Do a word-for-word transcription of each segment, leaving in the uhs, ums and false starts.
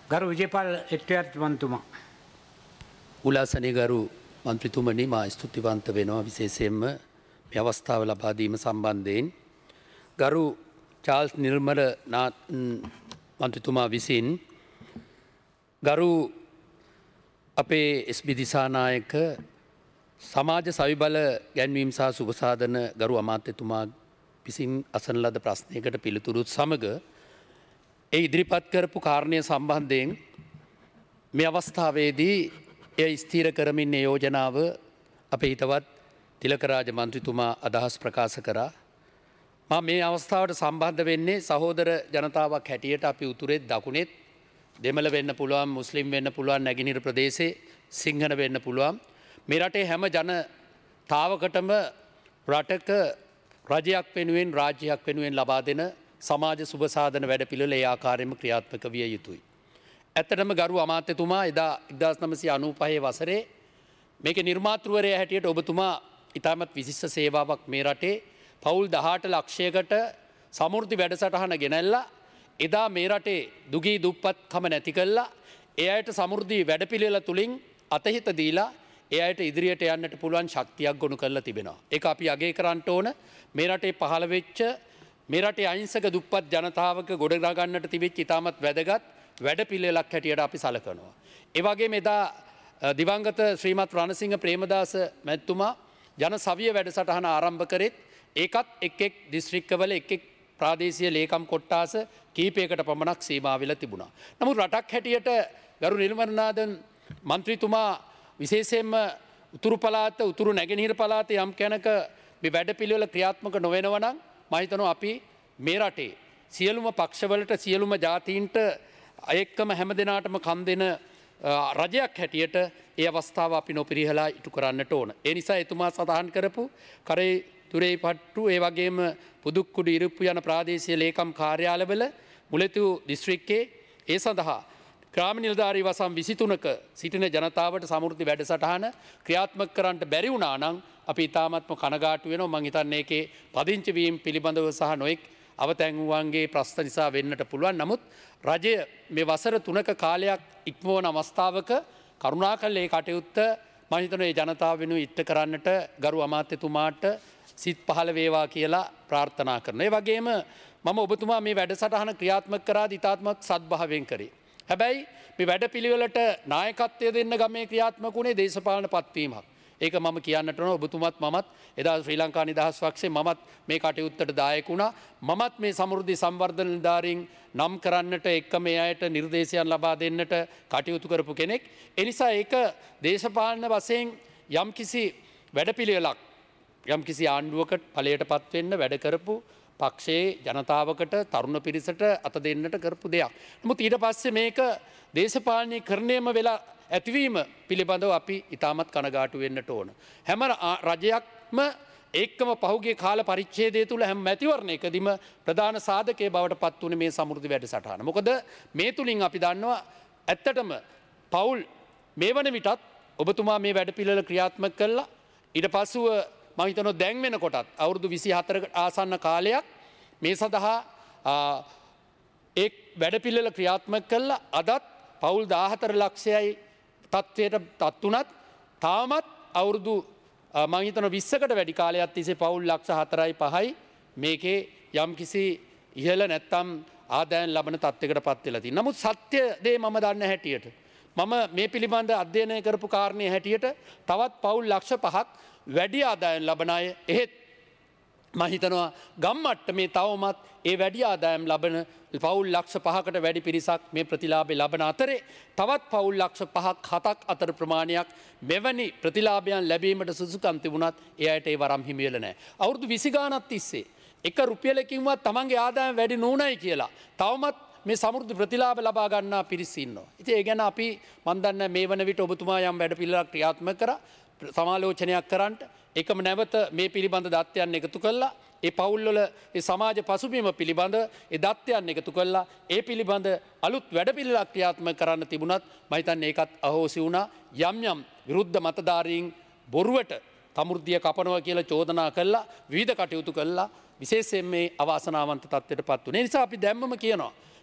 ගරු විජේපාල එට්ටිආර් මන්තුමා. උලාසනේ ගරු මන්ත්‍රීතුමනි මා ස්තුතිවන්ත වෙනවා විශේෂයෙන්ම මේ අවස්ථාව ලබා දීම සම්බන්ධයෙන්. ගරු චාල්ස් නිර්මල මන්ත්‍රීතුමා විසින් ගරු අපේ එස්.බී. දිසානායක සමාජ සවිබල ගැන්වීම සහ සුබසාධන ගරු අමාත්‍යතුමා විසින් අසන ලද ප්‍රශ්නයකට පිළිතුරුත් සමග ඒ ඉදිරිපත් කරපු කාරණය සම්බන්ධයෙන් මේ අවස්ථාවේදී එය ස්ථීර කරමින් යෝජනාව අපේ හිතවත් තිලකරාජ මන්ත්‍රීතුමා අදහස් ප්‍රකාශ කරා. මම මේ අවස්ථාවට සම්බන්ධ වෙන්නේ සහෝදර ජනතාවක් හැටියට අපි උතුරෙත් දකුණෙත් දෙමළ වෙන්න පුළුවන්, මුස්ලිම් වෙන්න පුළුවන්, නැගෙනහිර ප්‍රදේශේ සිංහල වෙන්න පුළුවන්. මේ රටේ හැම ජනතාවකටම රටක රජයක් වෙනුවෙන් රාජ්‍යයක් වෙනුවෙන් ලබා දෙන සමාජ සුබසාධන වැඩපිළිවෙල ඒ ආකාරයෙන්ම ක්‍රියාත්මක විය යුතුයි. ඇත්තටම ගරු අමාත්‍යතුමා එදා එක්දාස් නවසිය අනූපහේ වසරේ මේකේ නිර්මාතෘවරයා හැටියට ඔබතුමා ඉතාමත් විශිෂ්ට සේවාවක් මේ රටේ පවුල් දහඅට ලක්ෂයකට සමෘද්ධි වැඩසටහන ගෙනල්ලා එදා මේ රටේ දුගී දුප්පත්කම නැති කළා. ඒ අයට සමෘද්ධි වැඩපිළිවෙල තුලින් අතහිත දීලා ඒ අයට ඉදිරියට යන්නට පුළුවන් ශක්තියක් ගොනු කරලා තිබෙනවා. ඒක අපි අගය කරන්න ඕන. මේ රටේ පහළ වෙච්ච මේ රටේ අහිංසක දුප්පත් ජනතාවක ගොඩනගා ගන්නට තිබෙච්ච ඉතාමත් වැදගත් වැඩපිළිවෙලක් හැටියට අපි සලකනවා. ඒ වගේම එදා දිවංගත ශ්‍රීමත් රණසිංහ ප්‍රේමදාස මැතිතුමා ජන සවිය වැඩසටහන ආරම්භ කරෙත් ඒකත් එක් එක් දිස්ත්‍රික්කවල එක් එක් ප්‍රාදේශීය ලේකම් කොට්ටාස කීපයකට පමණක් සීමා වෙලා තිබුණා. නමුත් රටක් හැටියට ගරු නිර්මලනාදන් මන්ත්‍රීතුමා විශේෂයෙන්ම උතුරු පළාත උතුරු නැගෙනහිර පළාත යම් කැනක මේ වැඩපිළිවෙල ක්‍රියාත්මක නොවෙනවා නම් මම හිතනවා අපි මේ රටේ සියලුම පක්ෂවලට සියලුම ජාතීන්ට එක්කම හැම දිනාටම කන් දෙන රජයක් හැටියට ඒ අවස්ථාව අපි නොපිරිහලා ඉටු කරන්නට ඕන. ඒ නිසා එතුමා සඳහන් කරපු කරේ තුරේ පට්ටු ඒ වගේම පුදුක්කුඩු ඉරුප්පු යන ප්‍රාදේශීය ලේකම් කාර්යාලවල මුලතිව් දිස්ත්‍රික්කයේ ඒ සඳහා ග්‍රාම නිලධාරී වසම් විසිතුනක සිටින ජනතාවට සමෘද්ධි වැඩසටහන ක්‍රියාත්මක කරන්නට බැරි වුණා නම් අපි ඉතාමත්ම කනගාටු වෙනවා. මම හිතන්නේ ඒකේ පදිංචි වීම පිළිබඳව සහ නොඑක් අවතැන්වුවන්ගේ ප්‍රශ්න නිසා වෙන්නට පුළුවන්. නමුත් රජය මේ වසර තුනක කාලයක් ඉක්මවන අවස්ථාවක කරුණාකරලා ඒ කටයුත්ත මම හිතනවා ඒ ජනතාව වෙනුවෙන් ඉෂ්ට කරන්නට ගරු අමාත්‍යතුමාට සිත් පහළ වේවා කියලා ප්‍රාර්ථනා කරනවා. ඒ වගේම මම ඔබතුමා මේ වැඩසටහන ක්‍රියාත්මක කරාදී ඉතාමත් සත්භාවයෙන් කරේ. හැබැයි මේ වැඩපිළිවෙලට නායකත්වය දෙන්න ගමේ ක්‍රියාත්මක වුණේ දේශපාලන පත්වීමක්. ඒක මම කියන්නට ඕන. ඔබතුමත් මමත් එදා ශ්‍රී ලංකා නිදහස් පක්ෂේ මමත් මේ කටයුත්තට දායක වුණා. මමත් මේ සමෘද්ධි සංවර්ධන නිලධාරීන් නම් කරන්නට එක්කම ඒ අයට නිර්දේශයන් ලබා දෙන්නට කටයුතු කරපු කෙනෙක්. ඒ නිසා ඒක දේශපාලන වශයෙන් යම්කිසි වැඩපිළිවෙලක් යම්කිසි ආණ්ඩුවකට ඵලයටපත් වෙන්න වැඩ කරපු පක්ෂයේ ජනතාවකට තරුණ පිරිසට අත දෙන්නට කරපු දෙයක්. නමුත් ඊට පස්සේ මේක දේශපාලනීකරණයම වෙලා ඇතිවීම පිළිබඳව අපි ඉතාමත් කනගාටු වෙන්නට ඕන. හැම රජයක්ම ඒකම පහුගිය කාල පරිච්ඡේදය තුළ හැම මැතිවරණයකදීම ප්‍රධාන සාධකයේ බවට පත් වුණේ මේ සමෘද්ධි වැඩසටහන. මොකද මේ තුලින් අපි දන්නවා ඇත්තටම පවුල් මේ වන විටත් ඔබතුමා මේ වැඩපිළිවෙල ක්‍රියාත්මක කළා. ඊට පස්සුව මම හිතනවා දැන් වෙනකොටත් අවුරුදු විසි හතරකට ආසන්න කාලයක් මේ සඳහා ඒ වැඩපිළිවෙල ක්‍රියාත්මක කළා. අදත් පවුල් දාහතර ලක්ෂයයි තත්ත්වයට පත් වුණත් තාමත් අවුරුදු මම හිතනවා විස්සකට වැඩි කාලයක් තිස්සේ පවුල් ලක්ෂ හතරයි පහයි මේකේ යම්කිසි ඉහළ නැත්තම් ආදායම් ලබන තත්ත්වයකට පත් වෙලා තියෙනවා. නමුත් සත්‍ය දේ මම දන්න හැටියට මම මේ පිළිබඳ අධ්‍යයනය කරපු කාරණේ හැටියට තවත් පවුල් ලක්ෂ පහක් වැඩි ආදායම් ලබන අය එහෙත් මම හිතනවා ගම් මට්ටමේ තවමත් ඒ වැඩි ආදායම් ලබන පවුල් ලක්ෂ පහකට වැඩි පිරිසක් මේ ප්‍රතිලාභය ලබන අතරේ තවත් පවුල් ලක්ෂ පහක් හතක් අතර ප්‍රමාණයක් මෙවැනි ප්‍රතිලාභයන් ලැබීමට සුදුසුකම් තිබුණත් ඒ අයට ඒ වරම් හිමි වෙලා නැහැ. අවුරුදු විසි ගාණක් තිස්සේ එක රුපියලකින්වත් තමන්ගේ ආදායම් වැඩි නුණයි කියලා තවමත් මේ සමෘද්ධි ප්‍රතිලාභ ලබා ගන්නා පිරිස ඉන්නවා. ඉතින් ඒ ගැන අපි මන් දන්නේ මේ වන විට ඔබතුමා යම් වැඩ පිළිවෙලක් ක්‍රියාත්මක කරා සමාලෝචනයක් කරන්නට ඒකම නැවත මේ පිළිබඳ දත්තයන් එකතු කළා. ඒ පවුල්වල ඒ සමාජ පසුබිම පිළිබඳ ඒ දත්තයන් එකතු කළා. ඒ පිළිබඳ අලුත් වැඩපිළිවෙලක් ක්‍රියාත්මක කරන්න තිබුණත් මම හිතන්නේ ඒකත් අහෝසි වුණා. යම් යම් විරුද්ධ මතධාරීන් බොරුවට සමෘද්ධිය කපනවා කියලා චෝදනා කළා. විවිධ කටයුතු කළා. විශේෂයෙන් මේ අවාසනාවන්ත තත්ත්වයට පත් වුණා. ඒ නිසා අපි දැම්මම කියනවා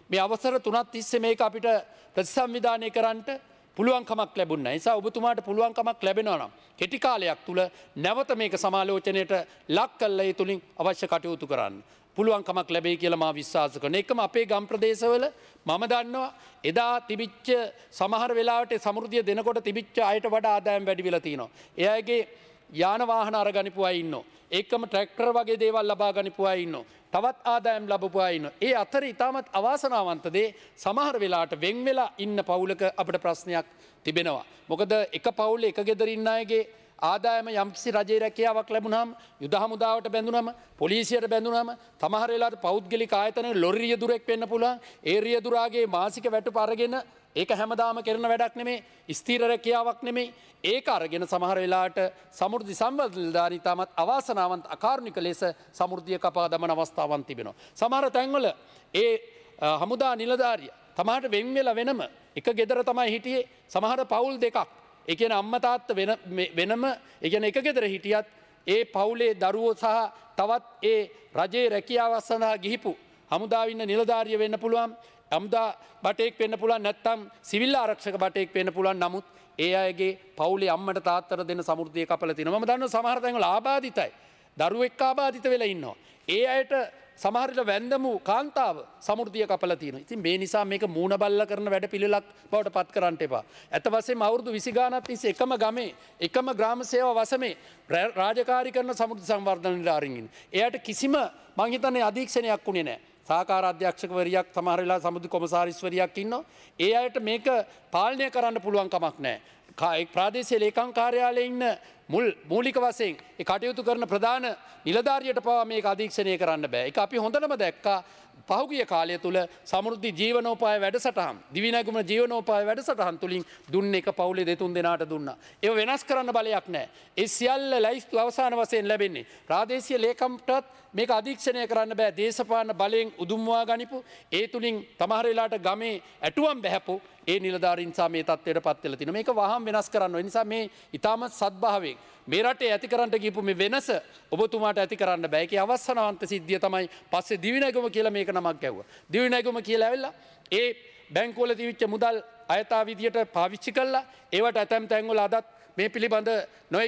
මේ අවසර තුනක් තිස්සේ මේක අපිට ප්‍රතිසංවිධානය කරන්නට පුළුවන්කමක් ලැබුණ නිසා ඔබතුමාට පුළුවන්කමක් ලැබෙනවා නම් කෙටි කාලයක් තුල නැවත මේක සමාලෝචනයට ලක් කළා ඒ තුලින් අවශ්‍ය කටයුතු කරන්න පුළුවන්කමක් ලැබෙයි කියලා මා විශ්වාස කරනවා. ඒකම අපේ ගම් ප්‍රදේශවල මම දන්නවා එදා තිබිච්ච සමහර වෙලාවට සමෘද්ධිය දෙනකොට තිබිච්ච අයට වඩා ආදායම් වැඩි වෙලා තියෙනවා. එයාගේ යාන වාහන අරගනිපු අය ඉන්නවා. ඒකම ට්‍රැක්ටර් වගේ දේවල් ලබා ගනිපු අය ඉන්නවා. තවත් ආදායම් ලැබපු අය ඉන්නවා. ඒ අතර ඉතාමත් අවාසනාවන්ත දේ සමහර වෙලාවට වෙන් වෙලා ඉන්න පවුලක අපිට ප්‍රශ්නයක් තිබෙනවා. මොකද එක පවුලේ එක ගෙදර ඉන්න අයගේ ආදායම යම්කිසි රජයේ රැකියාවක් ලැබුණාම යුද හමුදාවට බැඳුනම පොලිසියට බැඳුනම සමහර වෙලාවට පෞද්ගලික ආයතන ලොරි රියදුරෙක් වෙන්න පුළුවන්. ඒ රියදුරාගේ මාසික වැටුප අරගෙන ඒක හැමදාම කරන වැඩක් නෙමේ ස්ථීර රැකියාවක් නෙමේ ඒක අරගෙන සමහර වෙලාවට සමෘද්ධි සම්බන්ධධාරී තාමත් අවාසනාවන්ත අකාරුණික ලෙස සමෘද්ධිය කපා දමන අවස්ථාවන් තිබෙනවා. සමහර තැන්වල ඒ හමුදා නිලධාරිය තමහට වෙන් වෙලා වෙනම එක ගෙදර තමයි හිටියේ සමහර පවුල් දෙකක්. ඒ කියන්නේ අම්මා තාත්තා වෙන වෙනම ඒ කියන්නේ එක ගෙදර හිටියත් ඒ පවුලේ දරුවෝ සහ තවත් ඒ රජයේ රැකියාව සඳහා ගිහිපු හමුදාවේ ඉන්න නිලධාරිය වෙන්න පුළුවන්. හමුදා බටෙක් වෙන්න පුළුවන් නැත්නම් සිවිල් ආරක්ෂක බටෙක් වෙන්න පුළුවන්. නමුත් ඒ අයගේ පවුලේ අම්මට තාත්තට දෙන සමෘද්ධිය කපලා තිනවා. මම දන්නවා සමහර තැන්වල ආබාධිතයි. දරුවෙක් ආබාධිත වෙලා ඉන්නවා. ඒ අයට සමහරවිට වැන්දමු කාන්තාව සමෘද්ධිය කපලා තියෙනවා. ඉතින් මේ නිසා මේක මූණ බල්ලා කරන වැඩ පිළිලක් බවට පත් කරන්න එපා. ඇත්ත වශයෙන්ම අවුරුදු විසි ගානක් තිස්සේ එකම ගමේ එකම ග්‍රාම සේවා වසමේ රාජකාරී කරන සමෘද්ධි සංවර්ධන නිලධාරීන් ඉන්නේ. එයාට කිසිම මං හිතන්නේ අධීක්ෂණයක් උනේ නැහැ. සහකාර අධ්‍යක්ෂකවරියක් සමහර වෙලාව සමුද්‍රි කොමසාරිස්වරියක් ඉන්නවා. ඒ අයට මේක පාලනය කරන්න පුළුවන් කමක් නැහැ. ප්‍රාදේශීය ලේකම් කාර්යාලයේ ඉන්න මුල් මූලික වශයෙන් ඒ කටයුතු කරන ප්‍රධාන නිලධාරියට පවා මේක අධීක්ෂණය කරන්න බෑ. ඒක අපි හොඳටම දැක්කා පහුගිය කාලය තුල සමෘද්ධි ජීවනෝපාය වැඩසටහන් දිවිනැගුම ජීවනෝපාය වැඩසටහන් තුලින් දුන්නේ එක පවුලේ දෙතුන් දෙනාට දුන්නා. ඒව වෙනස් කරන්න බලයක් නැහැ. ඒ සියල්ල ලයිස්තු අවසාන වශයෙන් ලැබෙන්නේ ප්‍රාදේශීය ලේකම්ටත් මේක අධීක්ෂණය කරන්න බෑ. දේශපාලන බලයෙන් උදුම්වා ගනිපු ඒ තුලින් තමහර වෙලාවට ගමේ ඇටුවම් බැහැපු ඒ නිලධාරීන් සා මේ තත්ත්වයට පත් වෙලා තිනවා. මේක වහම් වෙනස් කරන්න ඕන. ඒ නිසා මේ ඊටමත් සත්භාවයෙන් මේ රටේ ඇති කරන්න ගිහපු මේ වෙනස ඔබතුමාට ඇති කරන්න බෑ. ඒකේ අවසනාවන්ත සිද්ධිය තමයි පස්සේ දිවිනැගුම කියලා මේක නමක් ගැව්වා. දිවිනැගුම කියලා ඇවිල්ලා ඒ බැංකුවල තිබිච්ච මුදල් අයථා විදියට පාවිච්චි කළා. ඒවට ඇතැම් තැන්වල අදත් මේ පිළිබඳ නොඑක්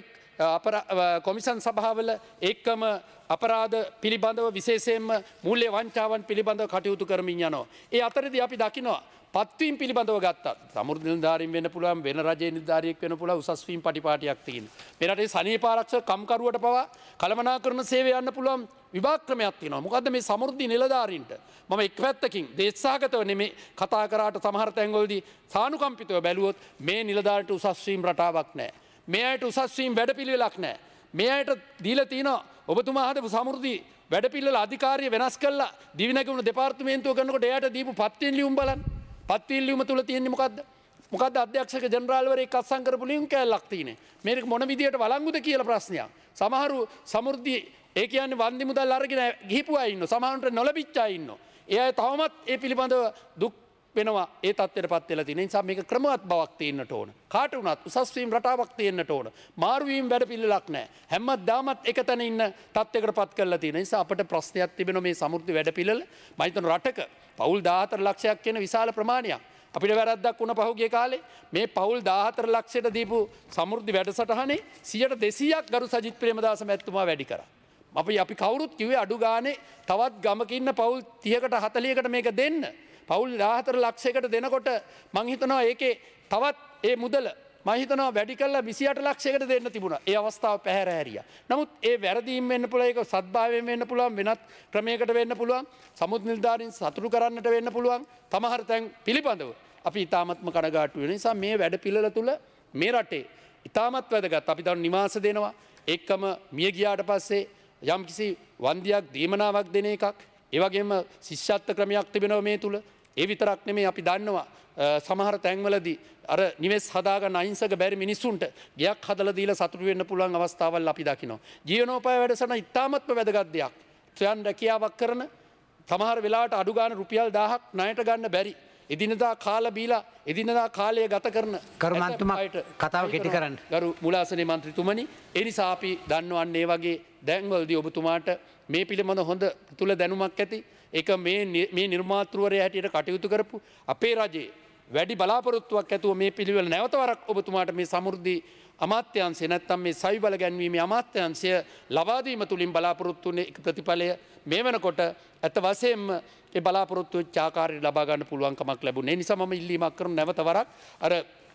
කොමිසන් සභාවල ඒකම අපරාධ පිළිබඳව විශේෂයෙන්ම මූල්‍ය වංචාවන් පිළිබඳව කටයුතු කරමින් යනවා. ඒ අතරදී අපි දකිනවා පත්වීම් පිළිබඳව ගත්තා. සමෘද්ධි නිලධාරීන් වෙන්න පුළුවන් වෙන රජයේ නිලධාරියෙක් වෙන්න පුළුවන් උසස් වීම් පටිපාටියක් තියෙන. මේ රටේ සනීප ආරක්ෂක කම්කරුවට පවා කළමනාකරණ සේවය යන්න පුළුවන් විභාග ක්‍රමයක් තියෙනවා. මොකද්ද මේ සමෘද්ධි නිලධාරීන්ට මම එක් පැත්තකින් දේශසාගතව නෙමේ කතා කරාට සමහර තැන්වලදී සානුකම්පිතව බැලුවොත් මේ නිලධාරීන්ට උසස් වීම් රටාවක් නැහැ. මේ අයට උසස් වීම් වැඩපිළිවෙලක් නැහැ. මේ අයට දීලා තියෙනවා ඔබතුමා හදපු සමෘද්ධි වැඩපිළිවෙල අධිකාරිය වෙනස් කළා දිවිනැගුම දෙපාර්තමේන්තුව කරනකොට එයාට දීපු පත්වීම් ලියුම් බලන්න. පත්වීම් ලියුම තුල තියෙන්නේ මොකද්ද? මොකද්ද අධ්‍යක්ෂක ජෙනරාල්වරයෙක් අත්සන් කරපු ලියුම් කෑල්ලක් තියෙන්නේ. මේක මොන විදියට වළංගුද කියලා ප්‍රශ්නයක්. සමහරු සමෘද්ධි ඒ කියන්නේ වන්දි මුදල් අරගෙන ගිහිපු අය ඉන්නවා. සමහරුන්ට නොලැබිච්ච අය ඉන්නවා. ඒ අය තවමත් ඒ පිළිබඳව දුක් වෙනවා. ඒ තත්ත්වයට පත් වෙලා තියෙන නිසා මේක ක්‍රමවත් බවක් තියෙන්නට ඕන. කාට වුණත් උසස් වීම රටාවක් තියෙන්නට ඕන. මාරු වීම වැඩ පිළිලක් නැහැ. හැමදාමත් එක තැන ඉන්න තත්ත්වයකට පත් කරලා තියෙන නිසා අපිට ප්‍රශ්නයක් තිබෙනවා මේ සමෘද්ධි වැඩ පිළිල. මම හිතන රටක පවුල් දාහතර ලක්ෂයක් කියන විශාල ප්‍රමාණයක්. අපිට වැරද්දක් වුණ පහුගිය කාලේ මේ පවුල් දාහතර ලක්ෂයට දීපු සමෘද්ධි වැඩසටහනේ සියයට දෙසීයක් ගරු සජිත් ප්‍රේමදාස මැතිතුමා වැඩි කරා. අපි අපි කවුරුත් කිව්වේ අඩු ගානේ තවත් ගමක ඉන්න පවුල් තිහකට හතලිහකට මේක දෙන්න. පවුල් දාහතර ලක්ෂයකට දෙනකොට මං හිතනවා ඒකේ තවත් ඒ මුදල මම හිතනවා වැඩි කළා විසි අට ලක්ෂයකට දෙන්න තිබුණා. ඒ අවස්ථාව පැහැර හැරියා. නමුත් ඒ වැරදීම් වෙන්න පුළුවන් ඒක සත්භාවයෙන් වෙන්න පුළුවන් වෙනත් ක්‍රමයකට වෙන්න පුළුවන්. සමුද්‍රි නිලධාරීන් සතුටු කරන්නට වෙන්න පුළුවන්. තමහර තැන් පිළිබඳව අපි ඊ타මත්ම කනගාටු වෙන නිසා මේ වැඩ පිළිවෙල තුල මේ රටේ ඊ타මත් වැදගත්. අපි දැන් නිවාස දෙනවා. ඒකම මිය ගියාට පස්සේ යම්කිසි වන්දියක් දීමනාවක් දෙන එකක්. ඒ වගේම ශිෂ්‍යත්ව ක්‍රමයක් තිබෙනවා මේ තුල. ඒ විතරක් නෙමෙයි අපි දන්නවා සමහර තැන්වලදී අර නිවෙස් හදාගන්න අහිංසක බැරි මිනිස්සුන්ට ගයක් හදලා දීලා සතුටු වෙන්න පුළුවන් අවස්ථාවල් අපි දකිනවා. ජීවනෝපාය වැඩසටහන ඉතාමත්ම වැදගත් දෙයක්. ස්වයං රැකියාවක් කරන සමහර වෙලාවට අඩු ගන්න රුපියල් දහයක් ණයට ගන්න බැරි. එදිනදා කාලා බීලා එදිනදා කාලය ගත කරන කරුමන්තුමා කතාව කෙටි කරන්න. ගරු මුලාසනේ මන්ත්‍රීතුමනි ඒ නිසා අපි දන්නවන්නේ වගේ දැන්වලදී ඔබතුමාට මේ පිළිබඳ හොඳ තුළ දැනුමක් ඇති. ඒක මේ මේ නිර්මාතෘවරයා හැටියට කටයුතු කරපු අපේ රජයේ වැඩි බලාපොරොත්තුවක් ඇතුව මේ පිළිවෙල නැවත වරක් ඔබතුමාට මේ සමෘද්ධි අමාත්‍යාංශය නැත්තම් මේ සවි බල ගැන්වීමේ අමාත්‍යාංශය ලබා දීම තුලින් බලාපොරොත්තු වෙන එක ප්‍රතිඵලය මේ වෙනකොට ඇත්ත වශයෙන්ම ඒ බලාපොරොත්තු වෙච්ච ආකාරයට ලබා ගන්න පුළුවන් කමක් ලැබුණේ. ඒ නිසා මම ඉල්ලීමක් කරන නැවත වරක් අර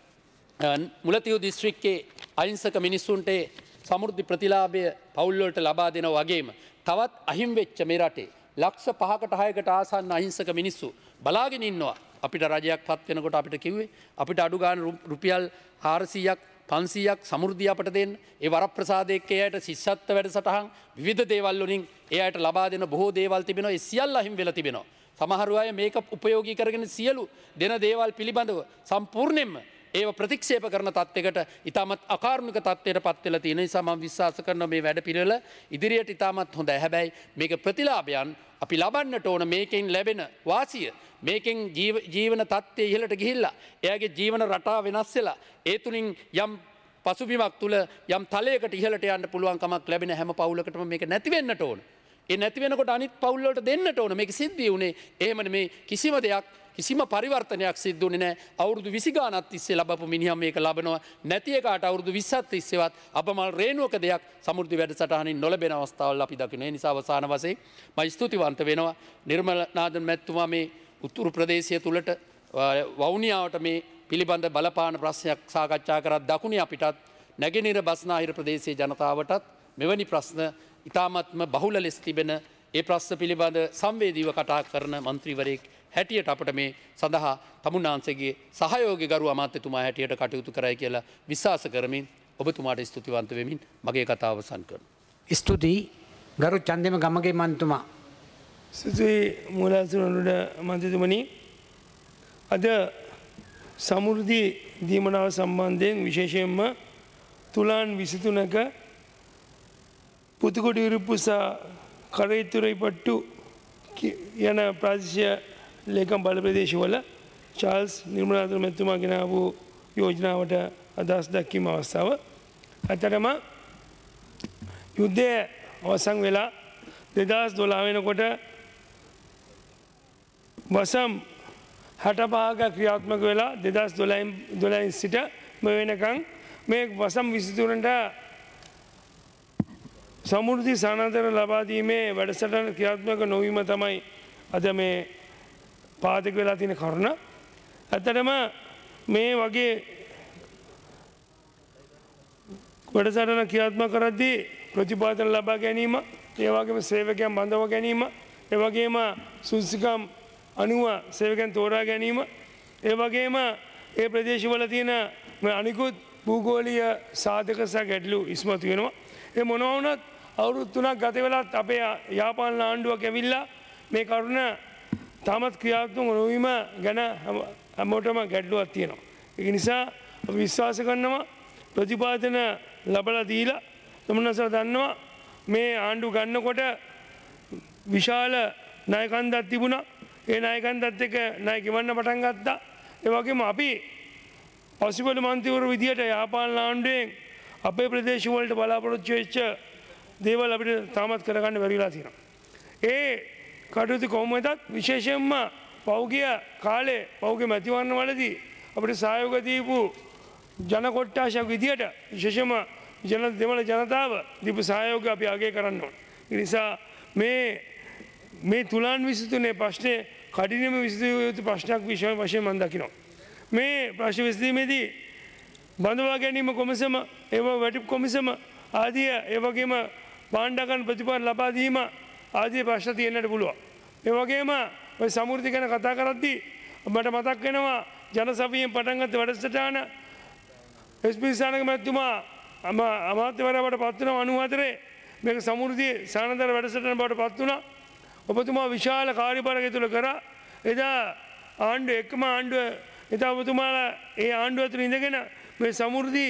මුලතිව් දිස්ත්‍රික්කයේ අහිංසක මිනිස්සුන්ට සමෘද්ධි ප්‍රතිලාභය පවුල් වලට ලබා දෙනවා වගේම තවත් අහිමි වෙච්ච මේ රටේ ලක්ෂ පහකට හයකට ආසන්න අහිංසක මිනිස්සු බලාගෙන ඉන්නවා. අපිට රජයක් පත් වෙනකොට අපිට කිව්වේ අපිට අඩු ගාන රුපියල් හාරසීයක් පන්සීයක් සමෘද්ධිය අපට දෙන්න. ඒ වරප්‍රසාදයේ එයාට ශිෂ්‍යත්ව වැඩසටහන් විවිධ දේවල් වලින් එයාට ලබා දෙන බොහෝ දේවල් තිබෙනවා. ඒ සියල්ල අහිමි වෙලා තිබෙනවා. සමහර අය මේක උපයෝගී කරගෙන සියලු දෙන දේවල් පිළිබඳව සම්පූර්ණයෙන්ම ඒව ප්‍රතික්ෂේප කරන තත්යකට ඉතාමත් අකාරුණික තත්ත්වයට පත් වෙලා තියෙන නිසා මම විශ්වාස කරනවා මේ වැඩ පිළිවෙල ඉදිරියට ඉතාමත් හොඳයි. හැබැයි මේක ප්‍රතිලාභයන් අපි ලබන්නට ඕන මේකෙන් ලැබෙන වාසිය මේකෙන් ජීවන තත්ත්වය ඉහළට ගිහිල්ලා එයාගේ ජීවන රටාව වෙනස් වෙලා ඒ තුලින් යම් පසුබිමක් තුල යම් තලයකට ඉහළට යන්න පුළුවන් කමක් ලැබෙන හැම පවුලකටම මේක නැති වෙන්නට ඕන. ඒ නැති වෙනකොට අනිත් පවුල් වලට දෙන්නට ඕන. මේක සිද්ධිය උනේ එහෙම නෙමේ කිසිම දෙයක් කිසිම පරිවර්තනයක් සිද්ධ වුණේ නැහැ. අවුරුදු විසි ගානක් තිස්සේ ලැබපු මිනිහා මේක ලබනවා. නැති එකාට අවුරුදු විස්සක් තිස්සේවත් අපමල් රේණුවක දෙයක් සමෘද්ධි වැඩසටහනින් නොලැබෙන අවස්ථාවල් අපි දකිනවා. ඒ නිසා අවසාන වශයෙන් මම ස්තුතිවන්ත වෙනවා නිර්මල නාදන් මැතිතුමා මේ උතුරු ප්‍රදේශය තුලට වවුනියාවට මේ පිළිබඳ බලපාන ප්‍රශ්නයක් සාකච්ඡා කරත් දකුණේ අපිටත් නැගෙනහිර බස්නාහිර ප්‍රදේශයේ ජනතාවටත් මෙවැනි ප්‍රශ්න ඉතාමත්ම බහුල ලෙස තිබෙන ඒ ප්‍රශ්න පිළිබඳ සංවේදීව කතා කරන මන්ත්‍රීවරයෙක් හැටියට අපට මේ සඳහා තමුන්නාන්සේගේ සහයෝගය ගරු අමාත්‍යතුමා හැටියට කටයුතු කරයි කියලා විශ්වාස කරමින් ඔබතුමාට ස්තුතිවන්ත වෙමින් මගේ කතාව අවසන් කරනවා. ස්තුතියි ගරු චන්දිම ගමගේ මන්තුමා. ස්තුතියි මූලාසනවලට මන්ත්‍රීතුමනි. අද සමෘද්ධි දීමනාව සම්බන්ධයෙන් විශේෂයෙන්ම තුලාන් විසිතුනක පුතුකොඩි විරුප්පු සහ කරේතුරයි පට්ටු යන ප්‍රාදේශීය ලේකම් බල ප්‍රදේශවල චාල්ස් නිර්මලාධර මැතිතුමා ගෙන ආපු යෝජනාවට අදහස් දක්වීම අවස්ථාව. අතරම යුද්ධය අවසන් වෙලා දෙදහස් දොළහ වෙනකොට වසම් හැට පහක ක්‍රියාත්මක වෙලා දෙදහස් දොළහෙන් සිට මේ වෙනකන් මේ වසම් විසිතුනට සමෘද්ධි සානාධාර ලබා දීමේ වැඩසටහන ක්‍රියාත්මක නොවීම තමයි අද මේ පාදක වෙලා තියෙන කරුණ. ඇත්තටම මේ වගේ වැඩසටහන ක්‍රියාත්මක කරද්දී ප්‍රතිපාදන ලබා ගැනීම, ඒ වගේම සේවකයන් බඳව ගැනීම, ඒ වගේම සුදුසුකම් අනුව සේවකයන් තෝරා ගැනීම, ඒ වගේම ඒ ප්‍රදේශවල තියෙන අනිකුත් භූගෝලීය සාධක සහ ගැටලු ඉස්මතු වෙනවා. ඒ මොනවා වුණත් අවුරුදු තුනක් ගත වෙලත් අපේ යාපාන ආණ්ඩුවක් ඇවිල්ලා මේ කරුණ තාමත් ක්‍රියාත්මක නොවීම ගැන හැමෝටම ගැටලුවක් තියෙනවා. ඒක නිසා අපි විශ්වාස කරනවා ප්‍රතිපාදන ලබලා දීලා තමනසල දන්නවා මේ ආණ්ඩු ගන්නකොට විශාල ණයකන්දක් තිබුණා. ඒ ණයකන්දත් එක්ක ණය ගෙවන්න පටන් ගත්තා. ඒ වගේම අපි පසුබිම මන්ත්‍රීවරු විදියට යාපාන ආණ්ඩුවෙන් අපේ ප්‍රදේශ වලට බලාපොරොත්තු වෙච්ච දේවල් අපිට තාමත් කරගන්න බැරි වෙලා තියෙනවා. ඒ කටයුතු කොහොම වෙතත් විශේෂයෙන්ම පෞගිය කාලේ පෞගේ මැතිවරණ වලදී අපිට සහයෝග දීපු ජන කොට්ටාශයක් විදියට විශේෂයෙන්ම ජන දෙමළ ජනතාව දීපු සහයෝගය අපි අගය කරන්න ඕන. ඒ නිසා මේ මේ තුලාන් විසිතුනේ ප්‍රශ්නේ කඩිනම විසිතුව යුතු ප්‍රශ්නයක් විශේෂ වශයෙන් මම දකිනවා. මේ ප්‍රශ්න විසඳීමේදී බඳවා ගැනීම කොමිසම, ඒව වැටුප් කොමිසම ආදිය, ඒ වගේම භාණ්ඩාගාර ප්‍රතිපාදන ලබා දීම ආදී ප්‍රශ්න තියෙන්නට පුළුවන්. ඒ වගේම ඔය සමෘද්ධි ගැන කතා කරද්දී මට මතක් වෙනවා ජනසභාවෙන් පටන් ගත්ත වැඩසටහන එස්.පී. සානක මැතිතුමා අමාත්‍යවරයාට පත් වෙනවා අනූහතරේ මේක සමෘද්ධි සානදර වැඩසටහන බවට පත් වුණා. ඔබතුමා විශාල කාර්යභාරයක් තුල කරා. එදා ආණ්ඩුව එක්කම ආණ්ඩුව එදා ඔබතුමාලා ඒ ආණ්ඩුව තුළ ඉඳගෙන මේ සමෘද්ධි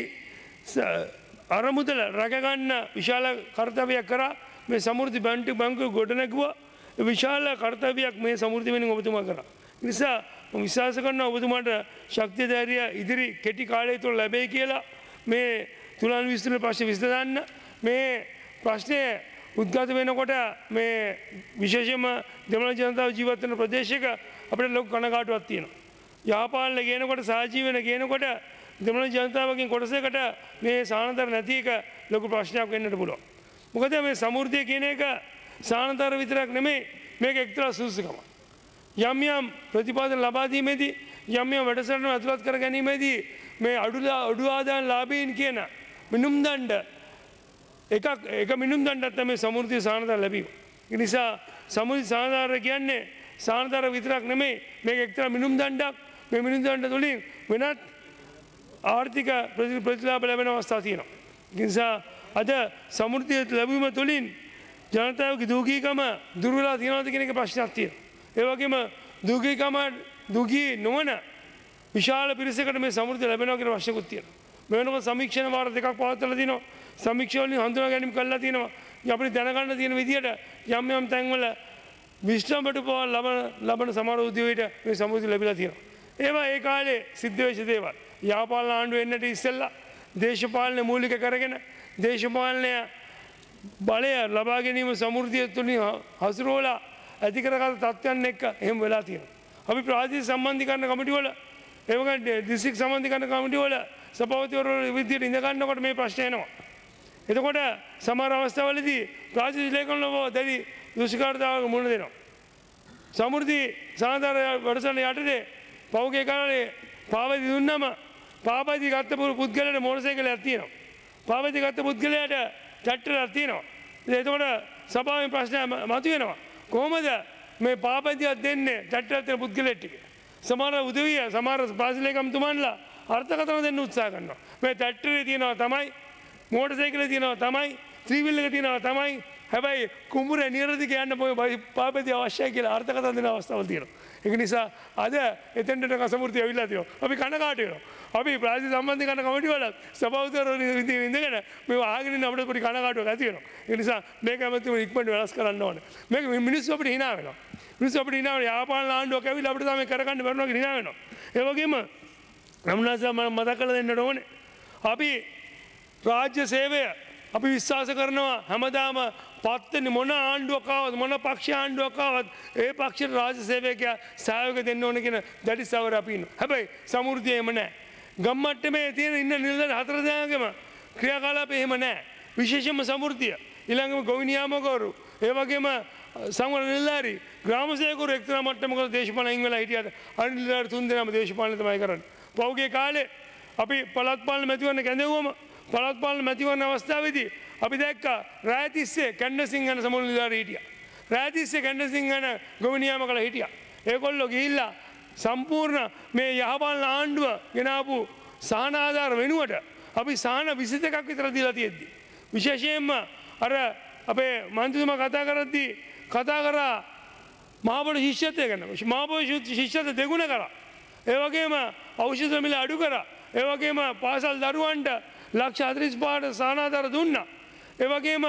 අරමුදල රැකගන්න විශාල කර්තව්‍යයක් කරා. මේ සමෘද්ධි බැංකු බැංකුව ගොඩනැගුවා. විශාල කර්තව්‍යයක් මේ සමෘද්ධි වෙනින් ඔබතුමා කරා. ඒ නිසා මම විශ්වාස කරනවා ඔබතුමාට ශක්තිය ධෛර්යය ඉදිරි කෙටි කාලය තුළ ලැබෙයි කියලා. මේ තුලාන් විසිතුන ප්‍රශ්නේ විසඳන්න මේ ප්‍රශ්නය උද්ගත වෙනකොට මේ විශේෂයෙන්ම දෙමළ ජනතාව ජීවත් වෙන ප්‍රදේශයක අපිට ලොකු කනගාටුවක් තියෙනවා. යහපාලන ගේනකොට සහජීවන ගේනකොට දෙමළ ජනතාවකින් කොටසකට මේ සානතර නැති එක ලොකු ප්‍රශ්නයක් වෙන්නට පුළුවන්. මොකද මේ සමෘද්ධිය කියන එක සානතර විතරක් නෙමෙයි මේක එක්තරා සුසුකමක්. යම් යම් ප්‍රතිපාදන ලබා දීමේදී යම් යම් වැඩසටහන ඇතුළත් කර ගැනීමේදී මේ අඩු අඩු ආදායම් ලාභීන් කියන මිනුම් දණ්ඩ එකක් එක මිනුම් දණ්ඩත් තමයි සමෘද්ධිය සානතර ලැබීම. ඒ නිසා සමෘද්ධි සානතර කියන්නේ සානතර විතරක් නෙමෙයි මේක එක්තරා මිනුම් දණ්ඩක්. මේ මිනුම් දණ්ඩ තුලින් වෙනත් ආර්ථික ප්‍රතිලාභ ලැබෙන අවස්ථා තියෙනවා. ඒ නිසා අද සමෘද්ධිය ලැබීම තුලින් ජනතාවගේ දුගීකම දුර වෙලා තියෙනවද කියන එක ප්‍රශ්නයක් තියෙනවා. ඒ වගේම දුගීකම දුගී නොවන විශාල පිරිසකට මේ සමෘද්ධිය ලැබෙනවා කියන ප්‍රශ්නකුත් තියෙනවා. මේ වෙනකොට සමීක්ෂණ වාර දෙකක් පවත්වලා තිනවා. සමීක්ෂණ වලින් හඳුනා ගැනීම කළා තියෙනවා. අපිට දැනගන්න තියෙන විදිහට යම් යම් තැන්වල විශ්‍රාමයට පවා ලබන ලබන සමහර උද්‍යෝගයට මේ සමෘද්ධිය ලැබිලා තියෙනවා. ඒවා ඒ කාලේ සිද්ධ වෙච්ච දේවල්. යාපාලන ආණ්ඩුව එන්නට ඉස්සෙල්ලා දේශපාලන මූලික කරගෙන දේශපාලනය බලය ලබා ගැනීම සමෘද්ධිය තුලින් හසුරුවලා ඇති කරගත් තත්ත්වයන් එක්ක එහෙම වෙලා තියෙනවා. අපි ප්‍රාදේශීය සම්බන්ධීකරණ කමිටුවල ඒ වගේම දිස්ත්‍රික් සම්බන්ධීකරණ කමිටුවල සභාපතිවරු විදියට ඉඳ ගන්නකොට මේ ප්‍රශ්න එනවා. එතකොට සමහර අවස්ථාවලදී ප්‍රාදේශීය ලේකම්වල දැඩි දුෂ්කරතාවක මුහුණ දෙනවා. සමෘද්ධි සානතර වැඩසටහන යටතේ පෞගේ කාලේ පාවති දුන්නම පාපති ගත්ත පුද්ගලයාට මෝටරසයිකලයක් තියෙනවා. පාපති ගත්ත පුද්ගලයාට ට්‍රැක්ටරයක් තියෙනවා. එතකොට සභාවේ ප්‍රශ්න මතුවෙනවා. කොහොමද මේ පාපතියක් දෙන්නේ ට්‍රැක්ටරයක් තියෙන පුද්ගලයෙක් ටික? සමහර උදවිය සමහර පාසලේකම්තුමන්ලා අර්ථකථන දෙන්න උත්සාහ කරනවා. මේ ට්‍රැක්ටරේ තියෙනවා තමයි මෝටරසයිකලේ තියෙනවා තමයි ත්‍රිවිල් එක තියෙනවා තමයි හැබැයි කුඹුරේ නිරදි කියන්න පාපතිය අවශ්‍යයි කියලා අර්ථකථන දෙන අවස්ථාවල් තියෙනවා. ඒක නිසා අද එතෙන්ට සමෘද්ධිය ඇවිල්ලා තියෙනවා. අපි කනගාටු වෙනවා. අපි ප්‍රාදේශීය සම්බන්ධීකරණ කමිටුවල සභාපතිවරු ඉඳගෙන මේව අහගෙන ඉන්න අපිට පොඩි කනගාටුවක් ඇති වෙනවා. ඒ නිසා මේක හැමතිස්සෙම ඉක්මනට වෙනස් කරන්න ඕනේ. මේක මිනිස්සු අපිට hina වෙනවා. මිනිස්සු අපිට hina වෙනවා. යාපාලන ආණ්ඩුවක් ඇවිල්ලා අපිට තමයි කරගන්න බැරනවා කියලා hina වෙනවා. ඒ වගේම රමණාස මම මතක් කරලා දෙන්නට ඕනේ. අපි රාජ්‍ය සේවය අපි විශ්වාස කරනවා හැමදාම පත්වෙනි මොන ආණ්ඩුවක් ආවත් මොන පක්ෂ ආණ්ඩුවක් ආවත් ඒ පක්ෂයට රාජ්‍ය සේවකයා සහයෝගය දෙන්න ඕන කියන දැඩි සවර අපි ඉන්නවා. හැබැයි සමෘද්ධිය එහෙම නැහැ. ගම්මට්ටමේ තියෙන ඉන්න නිලධාරි හතර දෙනාගේම ක්‍රියාකලාපය එහෙම නැහැ. විශේෂයෙන්ම සමෘද්ධිය ඊළඟම ගොවි නියාමකවරු ඒ වගේම සංවර්ධන නිලධාරි ග්‍රාම සේවකවරු එක්තරා මට්ටමක දේශපාලනයෙන් වෙලා හිටියට අනිත් නිලධාරි තුන් දෙනාම දේශපාලනය තමයි කරන්නේ. පෞගේ කාලේ අපි පළාත් පාලන මැතිවරණ කැඳවුවම පළාත් පාලන මැතිවරණ අවස්ථාවේදී අපි දැක්කා රායතිස්සේ කැන්ඩසිං යන සමුළු නිලධාරී හිටියා. රායතිස්සේ කැන්ඩසිං යන ගොවි නියාමකලා හිටියා. ඒගොල්ලෝ ගිහිල්ලා සම්පූර්ණ මේ යහපාලන ආණ්ඩුව ගෙනාපු සහන ආධාර වෙනුවට අපි සහන විසි දෙකක් විතර දීලා තියෙද්දි විශේෂයෙන්ම අර අපේ මන්ත්‍රීතුමා කතා කරද්දී කතා කරා මහබෝධි ශිෂ්‍යත්වය ගැන. මහබෝධි ශිෂ්‍යත්වය දෙගුණ කරා. ඒ වගේම ඖෂධ මිල අඩු කරා. ඒ වගේම පාසල් දරුවන්ට ලක්ෂ හතළිස් පහකට සහනාධාර දුන්නා. ඒ වගේම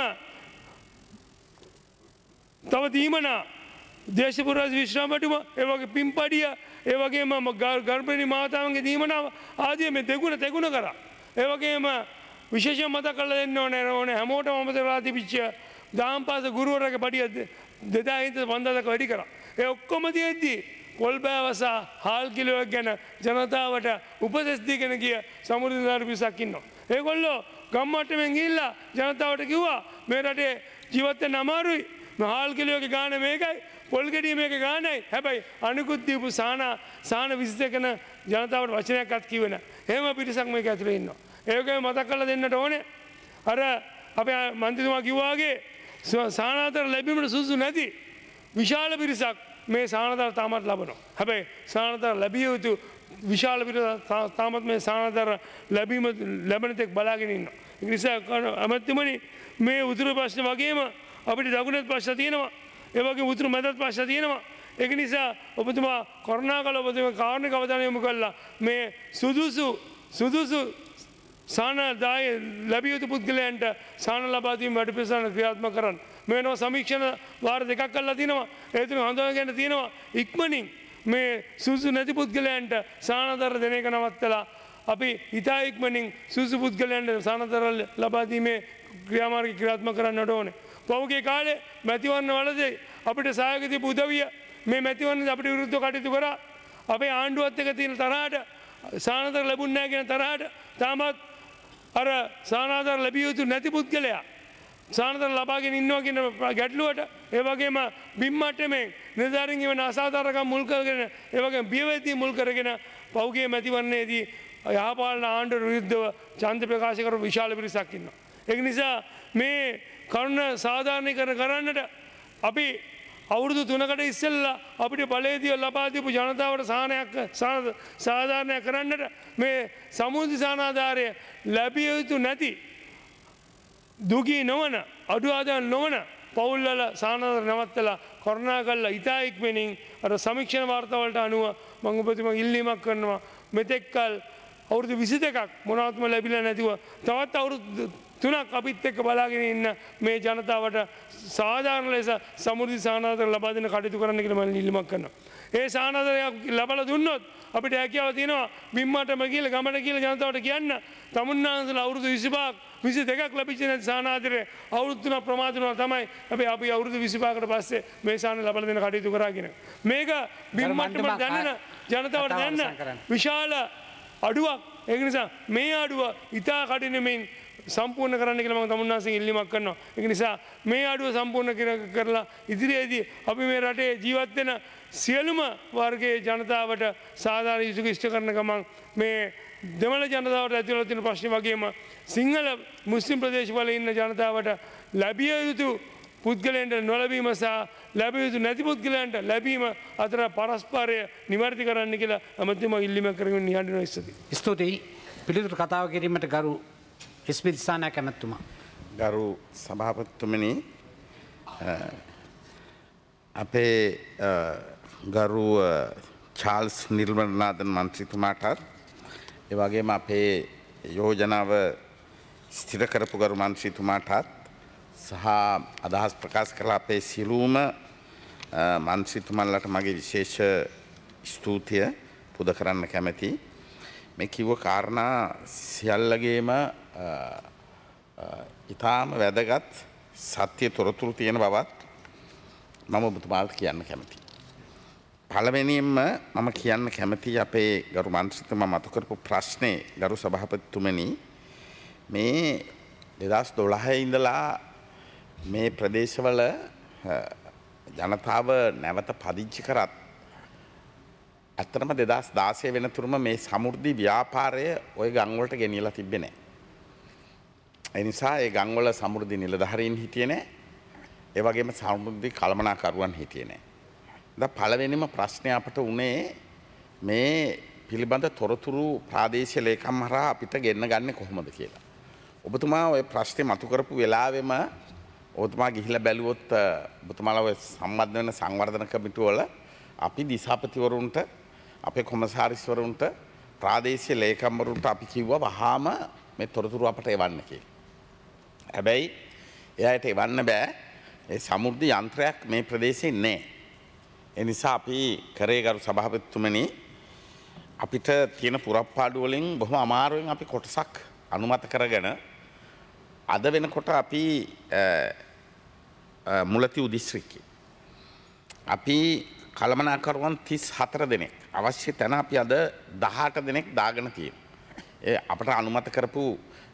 තව දීමනා දේශපුරාජ විශ්‍රාමටුම ඒ වගේ පිම්පඩිය ඒ වගේම ගර්භණී මාතාවන්ගේ දීමනාව ආදී මේ දෙගුණ තෙගුණ කරා. ඒ වගේම විශේෂයෙන් මතක් කරලා දෙන්න ඕනේ ඕනේ හැමෝටම අමතකලා තිබිච්ච දාම්පාස ගුරුවරයාගේ පඩිය දෙදායින් පන්දාසක වැඩි කරා. ඒ ඔක්කොම තියෙද්දි පොල්බෑවසා හාල් කිලෝයක් ගැන ජනතාවට උපදෙස් දීගෙන ගිය සමෘද්ධි නිලධාරි පිරිසක් ඉන්නවා. ඒගොල්ලෝ ගම්මට්ටමින් ගිහිල්ලා ජනතාවට කිව්වා මේ රටේ ජීවත් වෙන්න අමාරුයි. හාල් කිලෝගේ ගාණ මේකයි පොල් ගෙඩිය මේක ගාණයි. හැබැයි අනිකුත් දීපු සාන සාන විසි දෙකන ජනතාවට වචනයක්වත් කිව්වේ නැහැ. එහෙම පිරිසක් මේක ඇතුලේ ඉන්නවා. ඒකම මතක් කරලා දෙන්නට ඕනේ. අර අපේ මන්ත්‍රීතුමා කිව්වා වගේ සානාතර ලැබීමට සුදුසු නැති විශාල පිරිසක් මේ සානතර තාමත් ලබනවා. හැබැයි සානතර ලැබිය යුතු විශාල පිරිස තාමත් මේ සානතර ලැබීම ලැබෙන තෙක් බලාගෙන ඉන්නවා. ඒ නිසා අමත්තුමනි මේ උතුරු ප්‍රශ්න වගේම අපිට දකුණත් ප්‍රශ්න තියෙනවා. ඒ වගේ උතුරු මැදත් ප්‍රශ්න තියෙනවා. ඒක නිසා ඔබතුමා කරුණාකර ඔබතුමා කාරණික අවධානය යොමු කළා මේ සුදුසු සුදුසු සානදාය ලැබිය යුතු පුද්ගලයන්ට සාන ලබා දීම වැඩපිළිවෙළ ක්‍රියාත්මක කරන්න. මේ වෙනවා සමීක්ෂණ වාර දෙකක් කරලා තිනවා. ඒ තුන හඳුනාගෙන තිනවා ඉක්මනින් මේ සුසු නැති පුද්ගලයන්ට සානදර දෙන එක නවත්තලා අපි ඉතා ඉක්මනින් සුසු පුද්ගලයන්ට සානතරල් ලබා දීමේ ක්‍රියාමාර්ග ක්‍රියාත්මක කරන්නට ඕනේ. පෞගේ කාලේ මැතිවරණ වලදී අපිට සහායක දීපු උදවිය මේ මැතිවරණ අපිට විරුද්ධව කටයුතු කරා. අපේ ආණ්ඩුවත් එක්ක තියෙන තරහට සානතර ලැබුණ නැහැ කියන තරහට තාමත් අර සානාධාර ලැබිය යුතු නැති පුද්ගලයා සානතර ලබාගෙන ඉන්නවා කියන ගැටලුවට ඒ වගේම බිම් මට්ටමේ නිලධාරීන් වෙන අසාධාරණකම් මුල් කරගෙන ඒ වගේම බියවැදී මුල් කරගෙන පෞගේ මැතිවරණයේදී යහපාලන ආණ්ඩුවට විරුද්ධව ඡන්ද ප්‍රකාශ කරපු විශාල පිරිසක් ඉන්නවා. ඒක නිසා මේ කරුණ සාධාරණීකරණ කරන්නට අපි අවුරුදු තුනකට ඉස්සෙල්ලා අපිට බලයේදී ලබා දීපු ජනතාවට සාහනයක් සාධාරණයක් කරන්නට මේ සමුද්‍රි සානාධාරය ලැබිය යුතු නැති දුගී නොවන අඩු ආදායම් නොවන පවුල්වල සානාධාර නවත්තලා කරුණා කළා ඉතා ඉක්මනින් අර සමීක්ෂණ වාර්තාවලට අනුව මම ඔබතුමා ඉල්ලීමක් කරනවා මෙතෙක්කල් අවුරුදු විසි දෙකක් මොනවත්ම ලැබිලා නැතිව තවත් අවුරුදු තුනක් අපිත් එක්ක බලාගෙන ඉන්න මේ ජනතාවට සාධාරණ ලෙස සමෘද්ධි සානාධාර ලබා දෙන්න කටයුතු කරන්න කියලා මම ඉල්ලීමක් කරනවා. ඒ සානාධාරයක් ලබලා දුන්නොත් අපිට හැකියාව තියෙනවා බිම්මටම කියලා ගමට කියලා ජනතාවට කියන්න තමුන්නාන්සලා අවුරුදු විසිපහක් විසි දෙකක් ලැබිච්ච නැති සානාධාරය අවුරුදු තුනක් ප්‍රමාද වුණා තමයි අපි අපි අවුරුදු විසිපහකට පස්සේ මේ සාන ලබලා දෙන්න කටයුතු කරාගෙන. මේක බිම්මටම දැනෙන ජනතාවට දැනන විශාල අඩුවක්. ඒක නිසා මේ අඩුව ඉතා කඩිනමින් සම්පූර්ණ කරන්න කියලා මම තමුන්නාන්සේගෙන් ඉල්ලීමක් කරනවා. ඒක නිසා මේ අඩුව සම්පූර්ණ කරලා ඉදිරියේදී අපි මේ රටේ ජීවත් වෙන සියලුම වර්ගයේ ජනතාවට සාධාරණ යුතුයක ඉෂ්ට කරන ගමන් මේ දෙමළ ජනතාවට ඇතිවලා තියෙන ප්‍රශ්න වගේම සිංහල මුස්ලිම් ප්‍රදේශවල ඉන්න ජනතාවට ලැබිය යුතු පුද්ගලයන්ට නොලැබීම සහ ලැබිය යුතු නැති පුද්ගලයන්ට ලැබීම අතර පරස්පරය නිවැරදි කරන්න කියලා අමතම ඉල්ලීමක් කරගෙන නිහඬව ඉස්සති. ස්තුතියි. පිළිතුරු කතාව කිරීමට ගරු එස්.පී. දිසානායක ඇමතුමා. ගරු සභාපතිතුමනි අපේ ගරු චාල්ස් නිර්මලනාදන් මන්ත්‍රීතුමාටත් ඒ වගේම අපේ යෝජනාව ස්ථිර කරපු ගරු මන්ත්‍රීතුමාටත් සහ අදහස් ප්‍රකාශ කළ අපේ සියලුම මන්ත්‍රීතුමන්ලට මගේ විශේෂ ස්තුතිය පුද කරන්න කැමැති. මේ කිව්ව කාරණා සියල්ලගේම ඉතාම වැදගත් සත්‍ය තොරතුරු තියෙන බවත් මම ඔබතුමාට කියන්න කැමතියි. පළවෙනියෙන්ම මම කියන්න කැමති අපේ ගරු මන්ත්‍රීතුමා මතු කරපු ප්‍රශ්නේ ගරු සභාපතිතුමනි මේ දෙදහස් දොළහ ඉඳලා මේ ප්‍රදේශවල ජනතාව නැවත පදිංචි කරත් ඇත්තටම දෙදහස් දාසය වෙනතුරුම මේ සමෘද්ධි ව්‍යාපාරය ওই ගම්වලට ගෙනියලා තිබ්බේ නැහැ. ඒ නිසා ඒ ගම්වල සමෘද්ධි නිලධාරීන් හිටියේ නැහැ. ඒ වගේම සමෘද්ධි කළමනාකරුවන් හිටියේ නැහැ. දැන් පළවෙනිම ප්‍රශ්නේ අපට උනේ මේ පිළිබඳ තොරතුරු ප්‍රාදේශීය ලේකම් හරහා අපිට ගෙන්න ගන්නේ කොහොමද කියලා. ඔබතුමා ওই ප්‍රශ්නේ මතු කරපු වෙලාවෙම ඔබතුමා ගිහිල්ලා බැලුවොත් ඔබතුමාලා ඔය සම්බන්ධ වෙන සංවර්ධන කමිටුව වල අපි දිසාපතිවරුන්ට අපේ කොමසාරිස්වරුන්ට ප්‍රාදේශීය ලේකම්වරුන්ට අපි කිව්වා වහාම මේ තොරතුරු අපට එවන්න කියලා. හැබැයි එයාට එවන්න බෑ. ඒ සමෘද්ධි යන්ත්‍රයක් මේ ප්‍රදේශේ නැහැ. ඒ නිසා අපි කරේ ගරු සභාපතිතුමනි අපිට තියෙන පුරප්පාඩු වලින් බොහොම අමාරුවෙන් අපි කොටසක් අනුමත කරගෙන අද වෙනකොට අපි මුලතිව් දිස්ත්‍රික්කේ අපි කළමනාකරුවන් තිස් හතර දෙනෙක් අවශ්‍ය තැන අපි අද දහඅට දෙනෙක් දාගෙන තියෙනවා. ඒ අපට අනුමත කරපු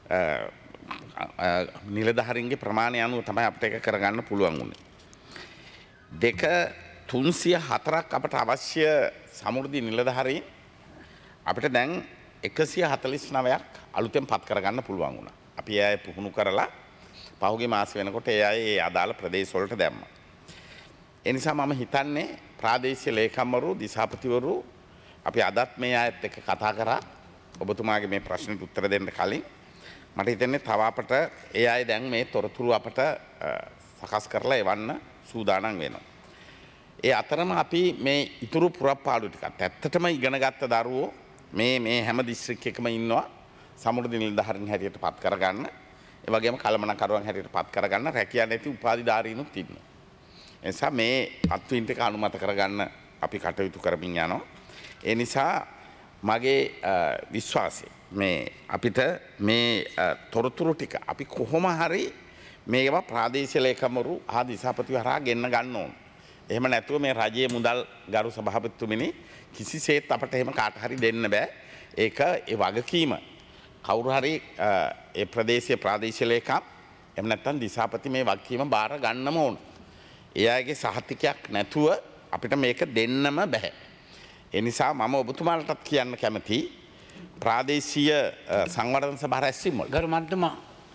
නිලධාරීන්ගේ ප්‍රමාණය අනුව තමයි අපිට ඒක කරගන්න පුළුවන් වුණේ. දෙක තුන්සිය හතරක් අපට අවශ්‍ය සමෘද්ධි නිලධාරීන් අපිට දැන් එකසිය හතළිස් නවයක් අලුතෙන් පත් කරගන්න පුළුවන් වුණා. අපි ඒ අය පුහුණු කරලා පහුගිය මාස වෙනකොට ඒ අය ඒ අදාළ ප්‍රදේශ වලට දැම්මා. ඒ නිසා මම හිතන්නේ ප්‍රාදේශීය ලේකම්වරු දිසාපතිවරු අපි අදත් මේ අයත් එක්ක කතා කරා ඔබතුමාගේ මේ ප්‍රශ්නෙට උත්තර දෙන්න කලින් මට හිතෙන්නේ තව අපට ඒ අය දැන් මේ තොරතුරු අපට සකස් කරලා එවන්න සූදානම් වෙනවා. ඒ අතරම අපි මේ ඉතුරු පුරප්පාඩු ටිකත් ඇත්තටම ඉගෙන ගත්ත දරුවෝ මේ මේ හැම දිස්ත්‍රික්කයකම ඉන්නවා සමෘද්ධි නිලධාරීන් හැටියට පත් කරගන්න. ඒ වගේම කළමනාකරුවන් හැටියට පත් කරගන්න රැකියා නැති උපාධිධාරීනුත් ඉන්නවා. ඒ නිසා මේ පත්වීම් ටික අනුමත කරගන්න අපි කටයුතු කරමින් යනවා. ඒ නිසා මගේ විශ්වාසය මේ අපිට මේ තොරතුරු ටික අපි කොහොම හරි මේවා ප්‍රාදේශීය ලේකම්වරු හා දිසාපතිව හරහා ගෙන්න ගන්න ඕන. එහෙම නැතුව මේ රජයේ මුදල් ගරු සභාපතිතුමනි කිසිසේත් අපට එහෙම කාට හරි දෙන්න බෑ. ඒක ඒ වගකීම කවුරු හරි ඒ ප්‍රදේශීය ප්‍රාදේශීය ලේකම් එහෙම නැත්නම් දිසාපති මේ වගකීම බාර ගන්නම ඕන. ඒ අයගේ සහතිකයක් නැතුව අපිට මේක දෙන්නම බෑ. ඒ නිසා මම ඔබතුමාලටත් කියන්න කැමතියි ප්‍රාදේශීය සංවර්ධන සභා රැස්වීම වල ගරු මන්ත්‍රීතුමා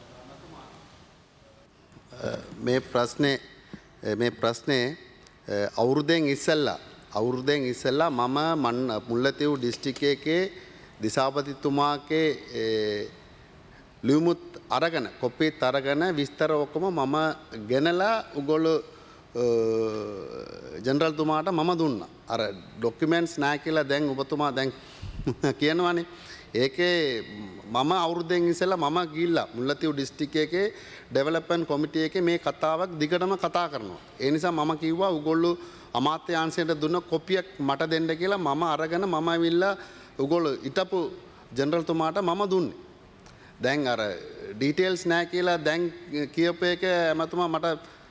මේ ප්‍රශ්නේ මේ ප්‍රශ්නේ අවුරුද්දෙන් ඉස්සෙල්ලා අවුරුද්දෙන් ඉස්සෙල්ලා මම මුල්ලතිව් දිස්ත්‍රික්කයේ දිසාපතිතුමාගේ ලියුමුත් අරගෙන කොපිත් අරගෙන විස්තර ඔක්කොම මම ගෙනලා උගොල්ලෝ ජනරල් තුමාට මම දුන්නා. අර ડોකියුමන්ට්ස් නැහැ කියලා දැන් ඔබතුමා දැන් කියනවානේ. ඒකේ මම අවුරුද්දෙන් ඉස්සෙල්ලා මම ගිහිල්ලා මුල්ලතිව් ඩිස්ට්‍රික්කයේ ඩෙවලොප්මන්ට් කොමිටි එකේ මේ කතාවක් දිගටම කතා කරනවා. ඒ නිසා මම කිව්වා උගොල්ලෝ අමාත්‍යාංශයට දුන්න කොපියක් මට දෙන්න කියලා මම අරගෙන මම ඇවිල්ලා උගොල්ලෝ ඊටපු ජනරල් තුමාට මම දුන්නේ. දැන් අර ඩීටේල්ස් නැහැ කියලා දැන් කියපු එක එමතුමා මට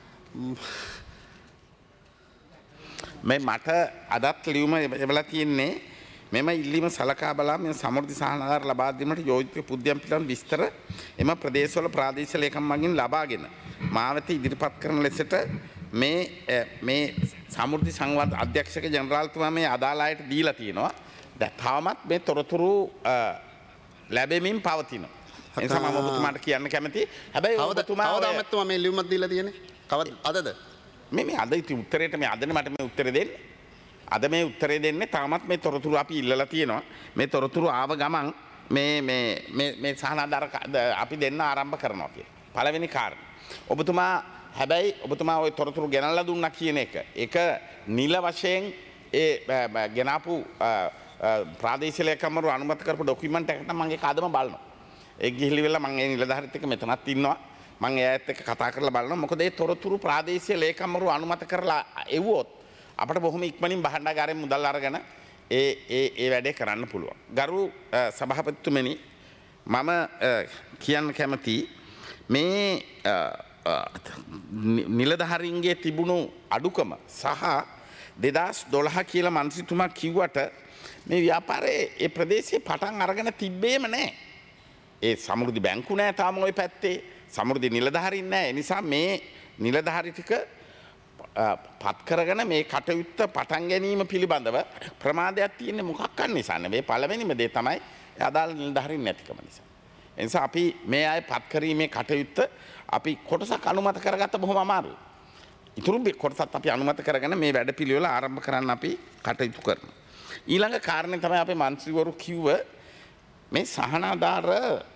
මේ මට අදත් ලියුම එවලා තියෙන්නේ මෙම ඉල්ලීම සලකා බලා මේ සමෘද්ධි සහනාධාර ලබා දීමට යෝජිත පුද්ගලයන් පිළිබඳ විස්තර එම ප්‍රදේශවල ප්‍රාදේශීය ලේකම් මගින් ලබාගෙන මා වෙත ඉදිරිපත් කරන ලෙසට මේ මේ සමෘද්ධි සංවර්ධන අධ්‍යක්ෂක ජනරාල්තුමා මේ අදාළ අයට දීලා තියෙනවා. දැන් තාමත් මේ තොරතුරු ලැබෙමින් පවතිනවා. ඒ නිසා මම ඔබතුමාට කියන්න කැමතියි. හැබැයි ඔබතුමා කවදාද ඔබතුමා මේ ලියුමක් දීලා තියෙන්නේ? කවද අදද? මේ මේ අද ඉති උත්තරේට මේ අදනේ මට මේ උත්තරේ දෙන්නේ. අද මේ උත්තරේ දෙන්නේ තාමත් මේ තොරතුරු අපි ඉල්ලලා තියෙනවා. මේ තොරතුරු ආව ගමන් මේ මේ මේ මේ සහනාධාර අපි දෙන්න ආරම්භ කරනවා කියලා. පළවෙනි කාරණා. ඔබතුමා හැබැයි ඔබතුමා ওই තොරතුරු ගෙනල්ලා දුන්නා කියන එක. ඒක නිල වශයෙන් ඒ ගෙනාපු ප්‍රාදේශීය ලේකම්වරු අනුමත කරපු ડોකියුමන්ට් එකට මම ඒක අදම බලනවා. ඒක ගිහිලි වෙලා මම ඒ නිලධාරිත් එක්ක මෙතනත් ඉන්නවා. මම එයාත් එක්ක කතා කරලා බලනවා. මොකද ඒ තොරතුරු ප්‍රාදේශීය ලේකම්වරු අනුමත කරලා එවුවොත් අපට බොහොම ඉක්මනින් භාණ්ඩාගාරයෙන් මුදල් අරගෙන ඒ ඒ ඒ වැඩේ කරන්න පුළුවන්. ගරු සභාපතිතුමනි මම කියන්න කැමතියි මේ නිලධාරීන්ගේ තිබුණු අඩුකම සහ දෙදහස් දොළහ කියලා මන්ත්‍රීතුමා කිව්වට මේ ව්‍යාපාරයේ ඒ ප්‍රදේශයේ පටන් අරගෙන තිබ්බේම නැහැ. ඒ සමෘද්ධි බැංකු නැහැ තාම ওই පැත්තේ. සමෘද්ධි නිලධාරීන් නැහැ. ඒ නිසා මේ නිලධාරි ටික පත් කරගෙන මේ කටයුත්ත පටන් ගැනීම පිළිබඳව ප්‍රමාදයක් තියෙන්නේ මොකක් නිසා නෙවෙයි. පළවෙනිම දේ තමයි අදාළ නිලධාරීන් නැතිකම නිසා. ඒ නිසා අපි මේ අය පත් කිරීමේ කටයුත්ත අපි කොටසක් අනුමත කරගත්ත බොහොම අමාරුයි. ඉතුරු කොටසත් අපි අනුමත කරගෙන මේ වැඩපිළිවෙල ආරම්භ කරන්න අපි කටයුතු කරනවා. ඊළඟ කාරණේ තමයි අපේ മന്ത്രിවරු කිව්ව මේ සහනාධාර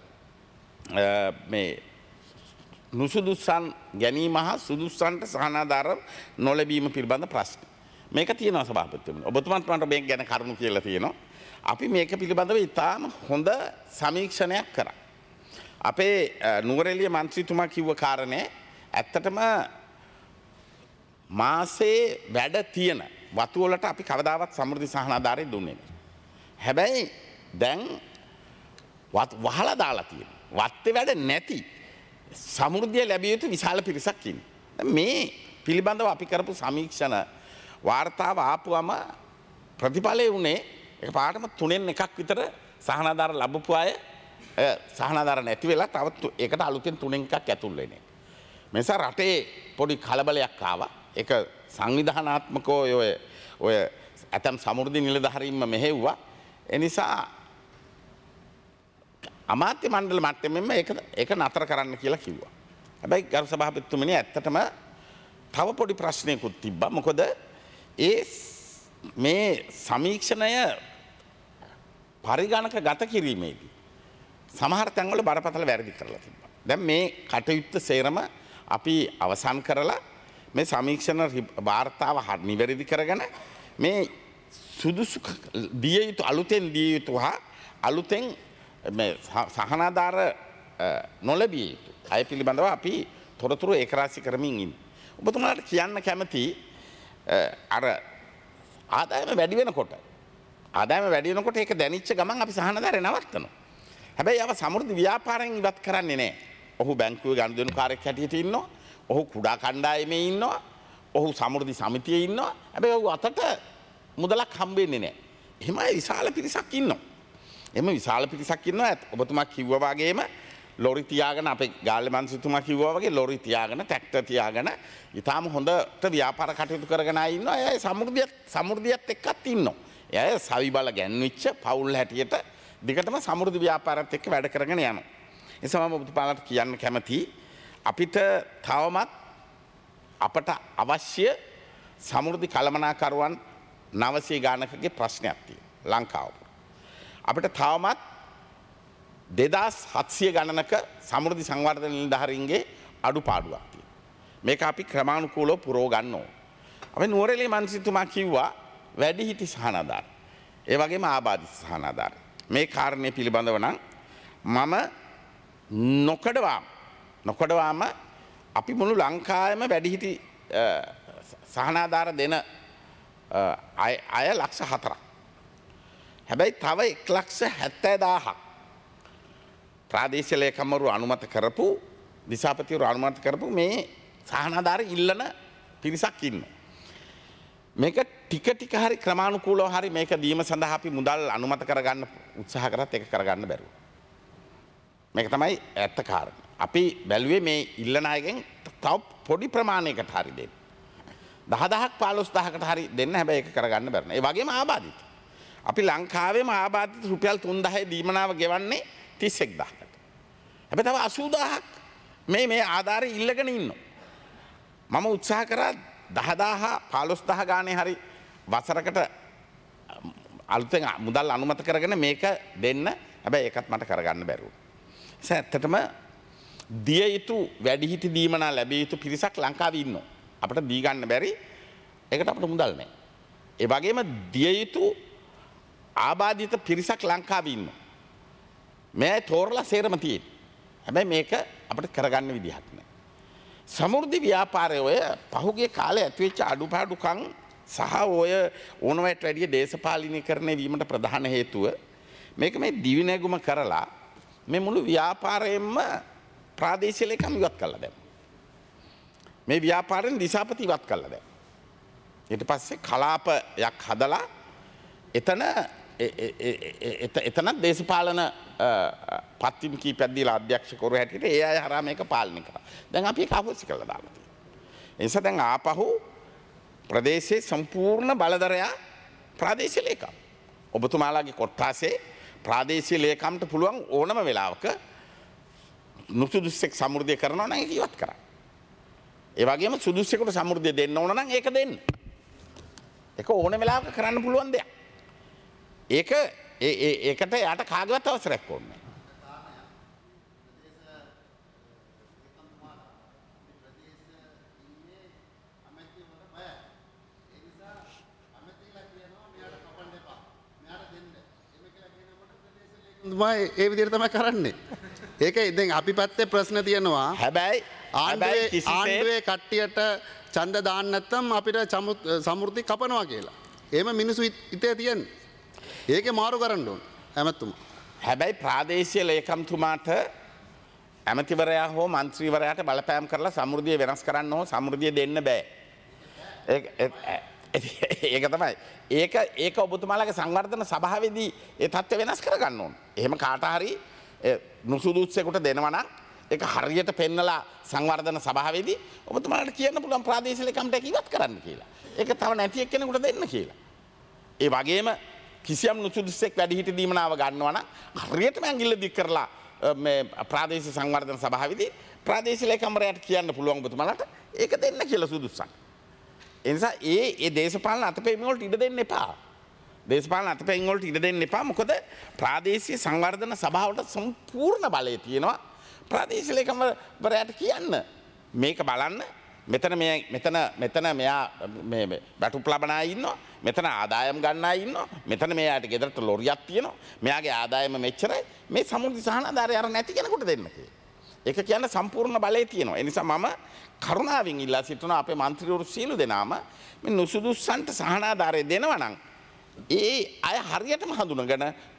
මේ නුසුදුසන් ගැනීම හා සුදුසන්ට සහනාධාර නොලැබීම පිළිබඳ ප්‍රශ්න. මේක තියෙනවා සභාපතිතුමනි. ඔබතුමාත් මට මේක ගැන කරුණු කියලා තියෙනවා. අපි මේක පිළිබඳව ඉතාම හොඳ සමීක්ෂණයක් කරා. අපේ නුවරඑළිය මන්ත්‍රීතුමා කිව්ව කාරණේ ඇත්තටම මාසේ වැඩ තියෙන වතු වලට අපි කවදාවත් සමෘද්ධි සහනාධාරය දුන්නේ නැහැ. හැබැයි දැන් වහලා දාලා තියෙනවා. වත්තේ වැඩ නැති සමෘද්ධිය ලැබිය යුතු විශාල පිරිසක් ඉන්නේ. මේ පිළිබඳව අපි කරපු සමීක්ෂණ වාර්තාව ආපුවම ප්‍රතිඵලය උනේ ඒක පාටම තුනෙන් එකක් විතර සහනාධාර ලැබපු අය සහනාධාර නැති වෙලා තවත් ඒකට අලුතෙන් තුනෙන් එකක් ඇතුල් වෙන්නේ. මේ නිසා රටේ පොඩි කලබලයක් ආවා. ඒක සංවිධානාත්මකව ඔය ඔය ඇතම් සමෘද්ධි නිලධාරීන්ම මෙහෙව්වා. ඒ නිසා අමාත්‍ය මණ්ඩල මට්ටමෙන්ම ඒක ඒක නතර කරන්න කියලා කිව්වා. හැබැයි ගරු සභාපතිතුමනි ඇත්තටම තව පොඩි ප්‍රශ්නයකුත් තිබ්බා. මොකද ඒ මේ සමීක්ෂණය පරිගණක ගත කිරීමේදී සමහර තැන්වල බරපතල වැරදි කරලා තිබ්බා. දැන් මේ කටයුත්ත සේරම අපි අවසන් කරලා මේ සමීක්ෂණ වාර්තාව නිවැරදි කරගෙන මේ සුදුසු දිය යුතු අලුතෙන් දිය යුතු හා අලුතෙන් මේ සහනාධාර නොලැබිය යුතු අය පිළිබඳව අපි තොරතුරු ඒකරාශී කරමින් ඉන්නේ. ඔබතුමාට කියන්න කැමති අර ආදායම වැඩි වෙනකොට ආදායම වැඩි වෙනකොට ඒක දැනෙච්ච ගමන් අපි සහනාධාරය නවත්තනවා. හැබැයි අව සමෘද්ධි ව්‍යාපාරයෙන් ඉවත් කරන්නේ නැහැ. ඔහු බැංකුවේ ගනුදෙනුකාරයෙක් හැටියට ඉන්නවා. ඔහු කුඩා කණ්ඩායමේ ඉන්නවා. ඔහු සමෘද්ධි සමිතියේ ඉන්නවා. හැබැයි ඔහු අතට මුදලක් හම්බෙන්නේ නැහැ. එහෙමයි විශාල පිරිසක් ඉන්නවා. එහෙම විශාල පිරිසක් ඉන්නවා. ඔබතුමා කිව්වා වගේම ලොරි තියාගෙන අපේ ගාල්ලේ මන්ත්‍රීතුමා කිව්වා වගේ ලොරි තියාගෙන ට්‍රැක්ටර් තියාගෙන ඊටාම හොඳට ව්‍යාපාර කටයුතු කරගෙන ආ ඉන්නවා. එයා සමෘද්ධියත් සමෘද්ධියත් එක්කත් ඉන්නවා. එයා සවි බල ගැන්විච්ච පවුල් හැටියට දිගටම සමෘද්ධි ව්‍යාපාරات එක්ක වැඩ කරගෙන යනවා. ඒ නිසා මම ඔබතුමාලට කියන්න කැමතියි අපිට තවමත් අපට අවශ්‍ය සමෘද්ධි කළමනාකරුවන් නවසිය ගානකගේ ප්‍රශ්නයක් තියෙනවා ලංකාව. අපිට තවමත් දෙදාස් හත්සිය ගණනක සමෘද්ධි සංවර්ධන නිලධාරීන්ගේ අඩුපාඩුවක් තියෙනවා. මේක අපි ක්‍රමානුකූලව පුරව ගන්න ඕන. අපි නුවරඑළිය මන්ත්‍රීතුමා කිව්වා වැඩිහිටි සහනාධාර. ඒ වගේම ආබාධිත සහනාධාර. මේ කාරණේ පිළිබඳව නම් මම නොකඩවාම නොකඩවාම අපි මුළු ලංකාවෙම වැඩිහිටි සහනාධාර දෙන අය ලක්ෂ හතරක්. හැබැයි තව එක් ලක්ෂ හැත්තෑ දාහක් ප්‍රාදේශීය ලේකම්වරු අනුමත කරපු දිසාපතිවරු අනුමත කරපු මේ සහනාධාර ඉල්ලන පිරිසක් ඉන්නවා. මේක ටික ටික හරි ක්‍රමානුකූලව හරි මේක දීම සඳහා අපි මුදල් අනුමත කරගන්න උත්සාහ කරත් ඒක කරගන්න බැරුව. මේක තමයි ඇත්ත කාරණා. අපි බැලුවේ මේ ඉල්ලන අයගෙන් තව පොඩි ප්‍රමාණයකට හරි දෙන්න. දහදහක් පහළොස් දහකට හරි දෙන්න හැබැයි ඒක කරගන්න බැරි. ඒ වගේම ආබාධිත. අපි ලංකාවේම ආබාධිත රුපියල් තුන්දහේ දීමනාව ගෙවන්නේ තිස් එක් දහකට. හැබැයි තව අසූ දහක් මේ මේ ආධාරය ඉල්ලගෙන ඉන්නවා. මම උත්සාහ කරා දහදාහ පහළොස් දහ ගානේ හරි වසරකට අලුතෙන් මුදල් අනුමත කරගෙන මේක දෙන්න. හැබැයි ඒකත් මට කරගන්න බැරුව. ඒ ඇත්තටම දිය යුතු වැඩිහිටි දීමනා ලැබිය යුතු පිරිසක් ලංකාවේ ඉන්නවා. අපිට දී ගන්න බැරි. ඒකට අපිට මුදල් නැහැ. ඒ වගේම දිය යුතු ආබාධිත පිරිසක් ලංකාවේ ඉන්නවා. මේ තෝරලා සේරම තියෙන. හැබැයි මේක අපිට කරගන්න විදිහක් නැහැ. සමෘද්ධි ව්‍යාපාරය ඔය පහුගිය කාලේ ඇතිවෙච්ච අඩුපාඩුකම් සහ ඔය ඕනවට වැඩිය දේශපාලනීකරණය වීමට ප්‍රධාන හේතුව මේක මේ දිවිනැගුම කරලා මේ මුළු ව්‍යාපාරයෙන්ම ප්‍රාදේශීය ලේකම් ඉවත් කළා දැන්. මේ ව්‍යාපාරෙන් දිසාපති ඉවත් කළා දැන්. ඊට පස්සේ කලාපයක් හදලා එතන එතනත් දේශපාලන පත්තිම් කීපයක් දීලා අධ්‍යක්ෂකවරු හැටියට ඒ අය හරහා මේක පාලනය කරා. දැන් අපි ඒක අහෝසි කරලා දාලා තියෙනවා. ඒ නිසා දැන් ආපහු ප්‍රදේශයේ සම්පූර්ණ බලධරයා ප්‍රාදේශීය ලේකම්. ඔබතුමාලාගේ කොට්ටාසේ ප්‍රාදේශීය ලේකම්ට පුළුවන් ඕනම වෙලාවක නුසුදුස්සෙක් සමෘද්ධිය කරනවා නම් ඒක ඉවත් කරන්න. ඒ වගේම සුදුස්සෙකුට සමෘද්ධිය දෙන්න ඕන නම් ඒක දෙන්න. ඒක ඕන වෙලාවක කරන්න පුළුවන් දෙයක්. ඒක ඒකට යාට කාගවත් අවසරයක් ඕනේ. ඒ විදිහට තමයි කරන්නේ. ඒකයි දැන් අපි පැත්තේ ප්‍රශ්න තියෙනවා. හැබැයි ආණ්ඩුවේ ආණ්ඩුවේ කට්ටියට ඡන්ද දාන්න නැත්නම් අපිට සමෘද්ධි කපනවා කියලා. එහෙම මිනිස්සු හිතේ තියෙන්නේ. ඒකේ මාරු කරන්න ඕන ඇමතුමා. හැබැයි ප්‍රාදේශීය ලේකම්තුමාට ඇමතිවරයා හෝ මන්ත්‍රීවරයාට බලපෑම් කරලා සමෘද්ධිය වෙනස් කරන්න හෝ සමෘද්ධිය දෙන්න බෑ. ඒක තමයි. ඒක ඒක ඔබතුමාලගේ සංවර්ධන සභාවේදී ඒ තත්ත්වය වෙනස් කරගන්න ඕන. එහෙම කාට හරි නුසුදුස්සෙකුට දෙනවා නම් ඒක හරියට පෙන්නලා සංවර්ධන සභාවේදී ඔබතුමාලට කියන්න පුළුවන් ප්‍රාදේශීය ලේකම්ට ඉවත් කරන්න කියලා. ඒක තව නැති එක්කෙනෙකුට දෙන්න කියලා. ඒ වගේම කිසියම් නුසුදුස්සෙක් වැඩිහිටි දීමනාව ගන්නවා නම් හරියටම ඇඟිල්ල දික් කරලා මේ ප්‍රාදේශීය සංවර්ධන සභාවේදී ප්‍රාදේශීය ලේකම්වරයාට කියන්න පුළුවන් ඔබතුමාලට ඒක දෙන්න කියලා සුදුස්සක්. ඒ නිසා ඒ ඒ දේශපාලන අතපෙවීම වලට ඉඩ දෙන්න එපා. දේශපාලන අතපෙවීම වලට ඉඩ දෙන්න එපා. මොකද ප්‍රාදේශීය සංවර්ධන සභාවට සම්පූර්ණ බලය තියෙනවා. ප්‍රාදේශීය ලේකම්වරයාට කියන්න මේක බලන්න. මෙතන මේ මෙතන මෙතන මෙයා මේ බැටු ප්ලබන අය ඉන්නවා. මෙතන ආදායම් ගන්න අය ඉන්නවා. මෙතන මෙයාට ගෙදරට ලොරියක් තියෙනවා. මෙයාගේ ආදායම මෙච්චරයි. මේ සමෘද්ධි සහනාධාරය අර නැති කෙනෙකුට දෙන්න කියලා. ඒක කියන්නේ සම්පූර්ණ බලය තියෙනවා. ඒ නිසා මම කරුණාවෙන් ඉල්ලා සිටිනවා අපේ മന്ത്രിවරු සීලු දෙනාම මේ නුසුදුස්සන්ට සහනාධාරය දෙනවා නම් ඒ අය හරියටම හඳුනගෙන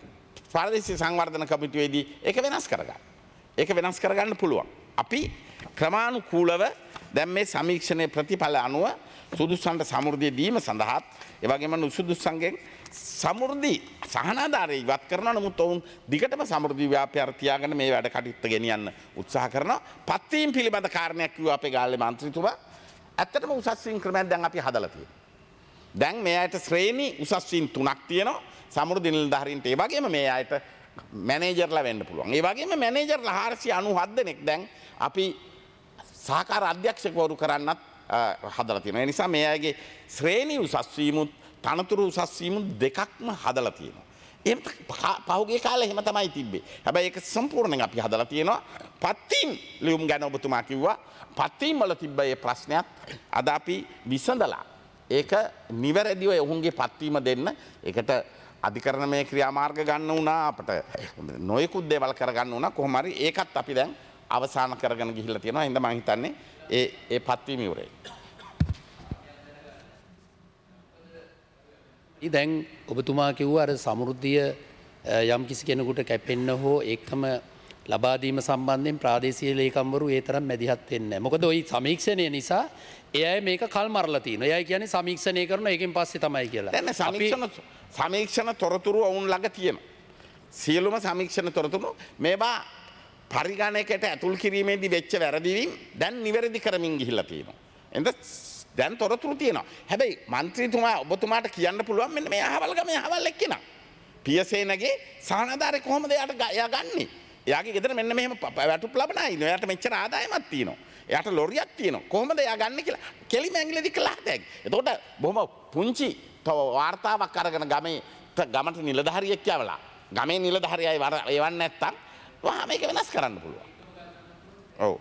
ප්‍රාදේශීය සංවර්ධන කමිටුවේදී ඒක වෙනස් කරගන්න. ඒක වෙනස් කරගන්න පුළුවන්. අපි ක්‍රමානුකූලව දැන් මේ සමීක්ෂණයේ ප්‍රතිඵල අනුව සුදුසුන්ට සමෘද්ධිය දීම සඳහාත් ඒ වගේම නුසුදුසුන්ගෙන් සමෘද්ධි සහනාධාරය ඉවත් කරනවා. නමුත් ඔවුන් දිගටම සමෘද්ධි ව්‍යාපාර තියාගෙන මේ වැඩ කටයුත්ත ගෙනියන්න උත්සාහ කරනවා. පත්වීම් පිළිබඳ කාරණයක් කිව්වා අපේ ගාල්ලේ මන්ත්‍රීතුමා. ඇත්තටම උසස් වීම් ක්‍රමයක් දැන් අපි හදලා තියෙනවා. දැන් මේ අයට ශ්‍රේණි උසස් වීම් තුනක් තියෙනවා. සමෘද්ධි නිලධාරීන්ට ඒ වගේම මේ අයට මැනේජර්ලා වෙන්න පුළුවන්. ඒ වගේම මැනේජර්ලා හාරසිය අනූහත් දෙනෙක් දැන් අපි සහකාර අධ්‍යක්ෂකවරු කරන්නත් හදලා තියෙනවා. ඒ නිසා මේ අයගේ ශ්‍රේණි උසස් වීමුත් තනතුරු උසස් වීමුත් දෙකක්ම හදලා තියෙනවා. එහෙම පහුගිය කාලේ එහෙම තමයි තිබ්බේ. හැබැයි ඒක සම්පූර්ණයෙන් අපි හදලා තියෙනවා. පත්වීම් ලියුම් ගැන ඔබතුමා කිව්වා. පත්වීම් වල තිබ්බ මේ ප්‍රශ්නයත් අද අපි විසඳලා ඒක නිවැරදිව ඔවුන්ගේ පත්වීම දෙන්න ඒකට අධිකරණමය ක්‍රියාමාර්ග ගන්න වුණා අපට නොයෙකුත් දේවල් කරගන්න වුණා. කොහොම හරි ඒකත් අපි දැන් අවසන් කරගෙන ගිහිල්ලා තියෙනවා. හින්දා මම හිතන්නේ ඒ ඒ පත්වීම ඉවරයි. දැන් ඔබතුමා කිව්වා අර සමෘද්ධිය යම් කිසි කෙනෙකුට කැපෙන්න හෝ ඒකම ලබා දීම සම්බන්ධයෙන් ප්‍රාදේශීය ලේකම්වරු ඒ තරම් මැදිහත් වෙන්නේ නැහැ. මොකද ওই සමීක්ෂණය නිසා ඒ අය මේක කල් මරලා තිනවා. ඒ අය කියන්නේ සමීක්ෂණය කරනවා ඒකෙන් පස්සේ තමයි කියලා. දැන් සමීක්ෂණ සමීක්ෂණ තොරතුරු වුන් ළඟ තියෙනවා. සියලුම සමීක්ෂණ තොරතුරු මේවා පරිගණකයට ඇතුල් කිරීමේදී වෙච්ච වැරදිවීම් දැන් නිවැරදි කරමින් ගිහිල්ලා තියෙනවා. එතන දැන් තොරතුරු තියෙනවා. හැබැයි മന്ത്രിතුමා ඔබතුමාට කියන්න පුළුවන් මෙන්න මේ අහවල් ගමේ අහවල් එක්කෙනා. පියසේනගේ සහනාධාරය කොහොමද එයාට එයා ගන්නෙ? එයාගේ ගෙදර මෙන්න මෙහෙම වැටුප් ලබන අය ඉන්නවා. එයාට මෙච්චර ආදායමක් තියෙනවා. එයාට ලොරියක් තියෙනවා. කොහොමද එයා ගන්නෙ කියලා කෙලිම ඇඟිලි කළා හැටයි. එතකොට බොහොම පුංචි වාර්තාවක් අරගෙන ගමේ ගමට නිලධාරියෙක් යවලා ගමේ නිලධාරියයි එවන්නේ නැත්තම් වහා මේක වෙනස් කරන්න පුළුවන්. ඔව්.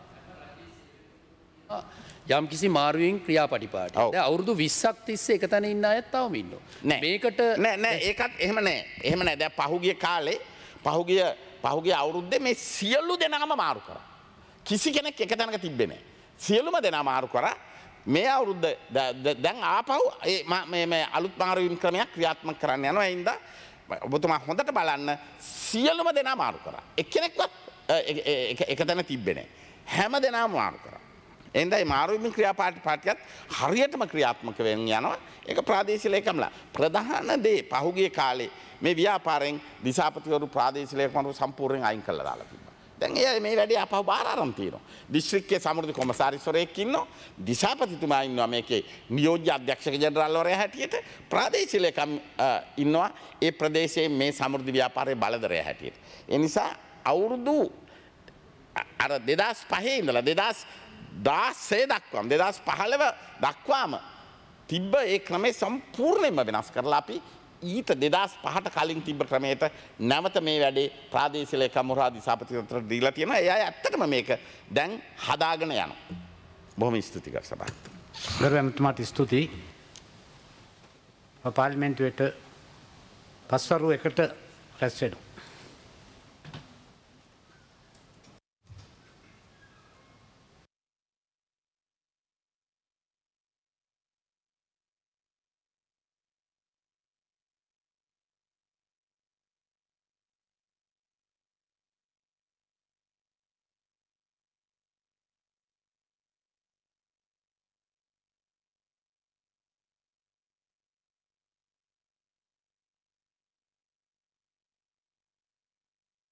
යම් කිසි මාරුවෙන් ක්‍රියාපටිපාටි. දැන් අවුරුදු විස්සක් තිස්සේ එක තැන ඉන්න අයත් තවම ඉන්නවා. මේකට නෑ නෑ ඒකත් එහෙම නෑ. එහෙම නෑ. දැන් පහුගිය කාලේ පහුගිය පහුගිය අවුරුද්දේ මේ සියලු දෙනාම මාරු කරා. කිසි කෙනෙක් එක තැනක තිබ්බේ නෑ. සියලුම දෙනා මාරු කරා. මේ අවුරුද්ද දැන් ආපහු මේ මේ අලුත් මාරුවීම් ක්‍රමයක් ක්‍රියාත්මක කරන්න යනවා. ඒ හින්දා ඔබතුමා හොඳට බලන්න සියලුම දෙනා මාරු කරා. එක්කෙනෙක්වත් එක තැන තිබ්බේ නෑ. හැම දෙනාම මාරු කරා. එන්දයි මාරුවීම් ක්‍රියාපාටිපාටියත් හරියටම ක්‍රියාත්මක වෙන්න යනවා. ඒක ප්‍රාදේශීය ලේකම්ලා ප්‍රධාන දේ පහුගිය කාලේ මේ ව්‍යාපාරයෙන් දිසාපතිවරු ප්‍රාදේශීය ලේකම්වරු සම්පූර්ණයෙන් අයින් කළා දාලා තිබ්බා. දැන් ඒ මේ වැඩේ අපහු බාර ආරම්භ තියෙනවා. දිස්ත්‍රික්කයේ සමෘද්ධි කොමසාරිස්වරයෙක් ඉන්නවා. දිසාපතිතුමා ඉන්නවා මේකේ නියෝජ්‍ය අධ්‍යක්ෂක ජෙනරාල්වරයා හැටියට. ප්‍රාදේශීය ලේකම් ඉන්නවා ඒ ප්‍රදේශයේ මේ සමෘද්ධි ව්‍යාපාරයේ බලධරයා හැටියට. ඒ නිසා අවුරුදු අර දෙදාස් පහේ ඉඳලා දෙදාස් දාසේ දක්වාම දෙදස් පහළව දක්වාම තිබ්බ ඒ ක්‍රමේ සම්පූර්ණයෙන්ම වෙනස් කරලා අපි ඊට දෙදස් පහට කලින් තිබ්බ ක්‍රමයට නැවත මේ වැඩේ ප්‍රාදේශීය ලේකම් හොරා දිසාපතිවරුන්ට දීලා තියෙනවා. ඒ අය ඇත්තටම මේක දැන් හදාගෙන යනවා. බොහොම ස්තුතියි ගරු සභාව. ගරු ඇමතුමාට ස්තුතියි. පාර්ලිමේන්තුවට පස්වරු එකට රැස් වෙනවා.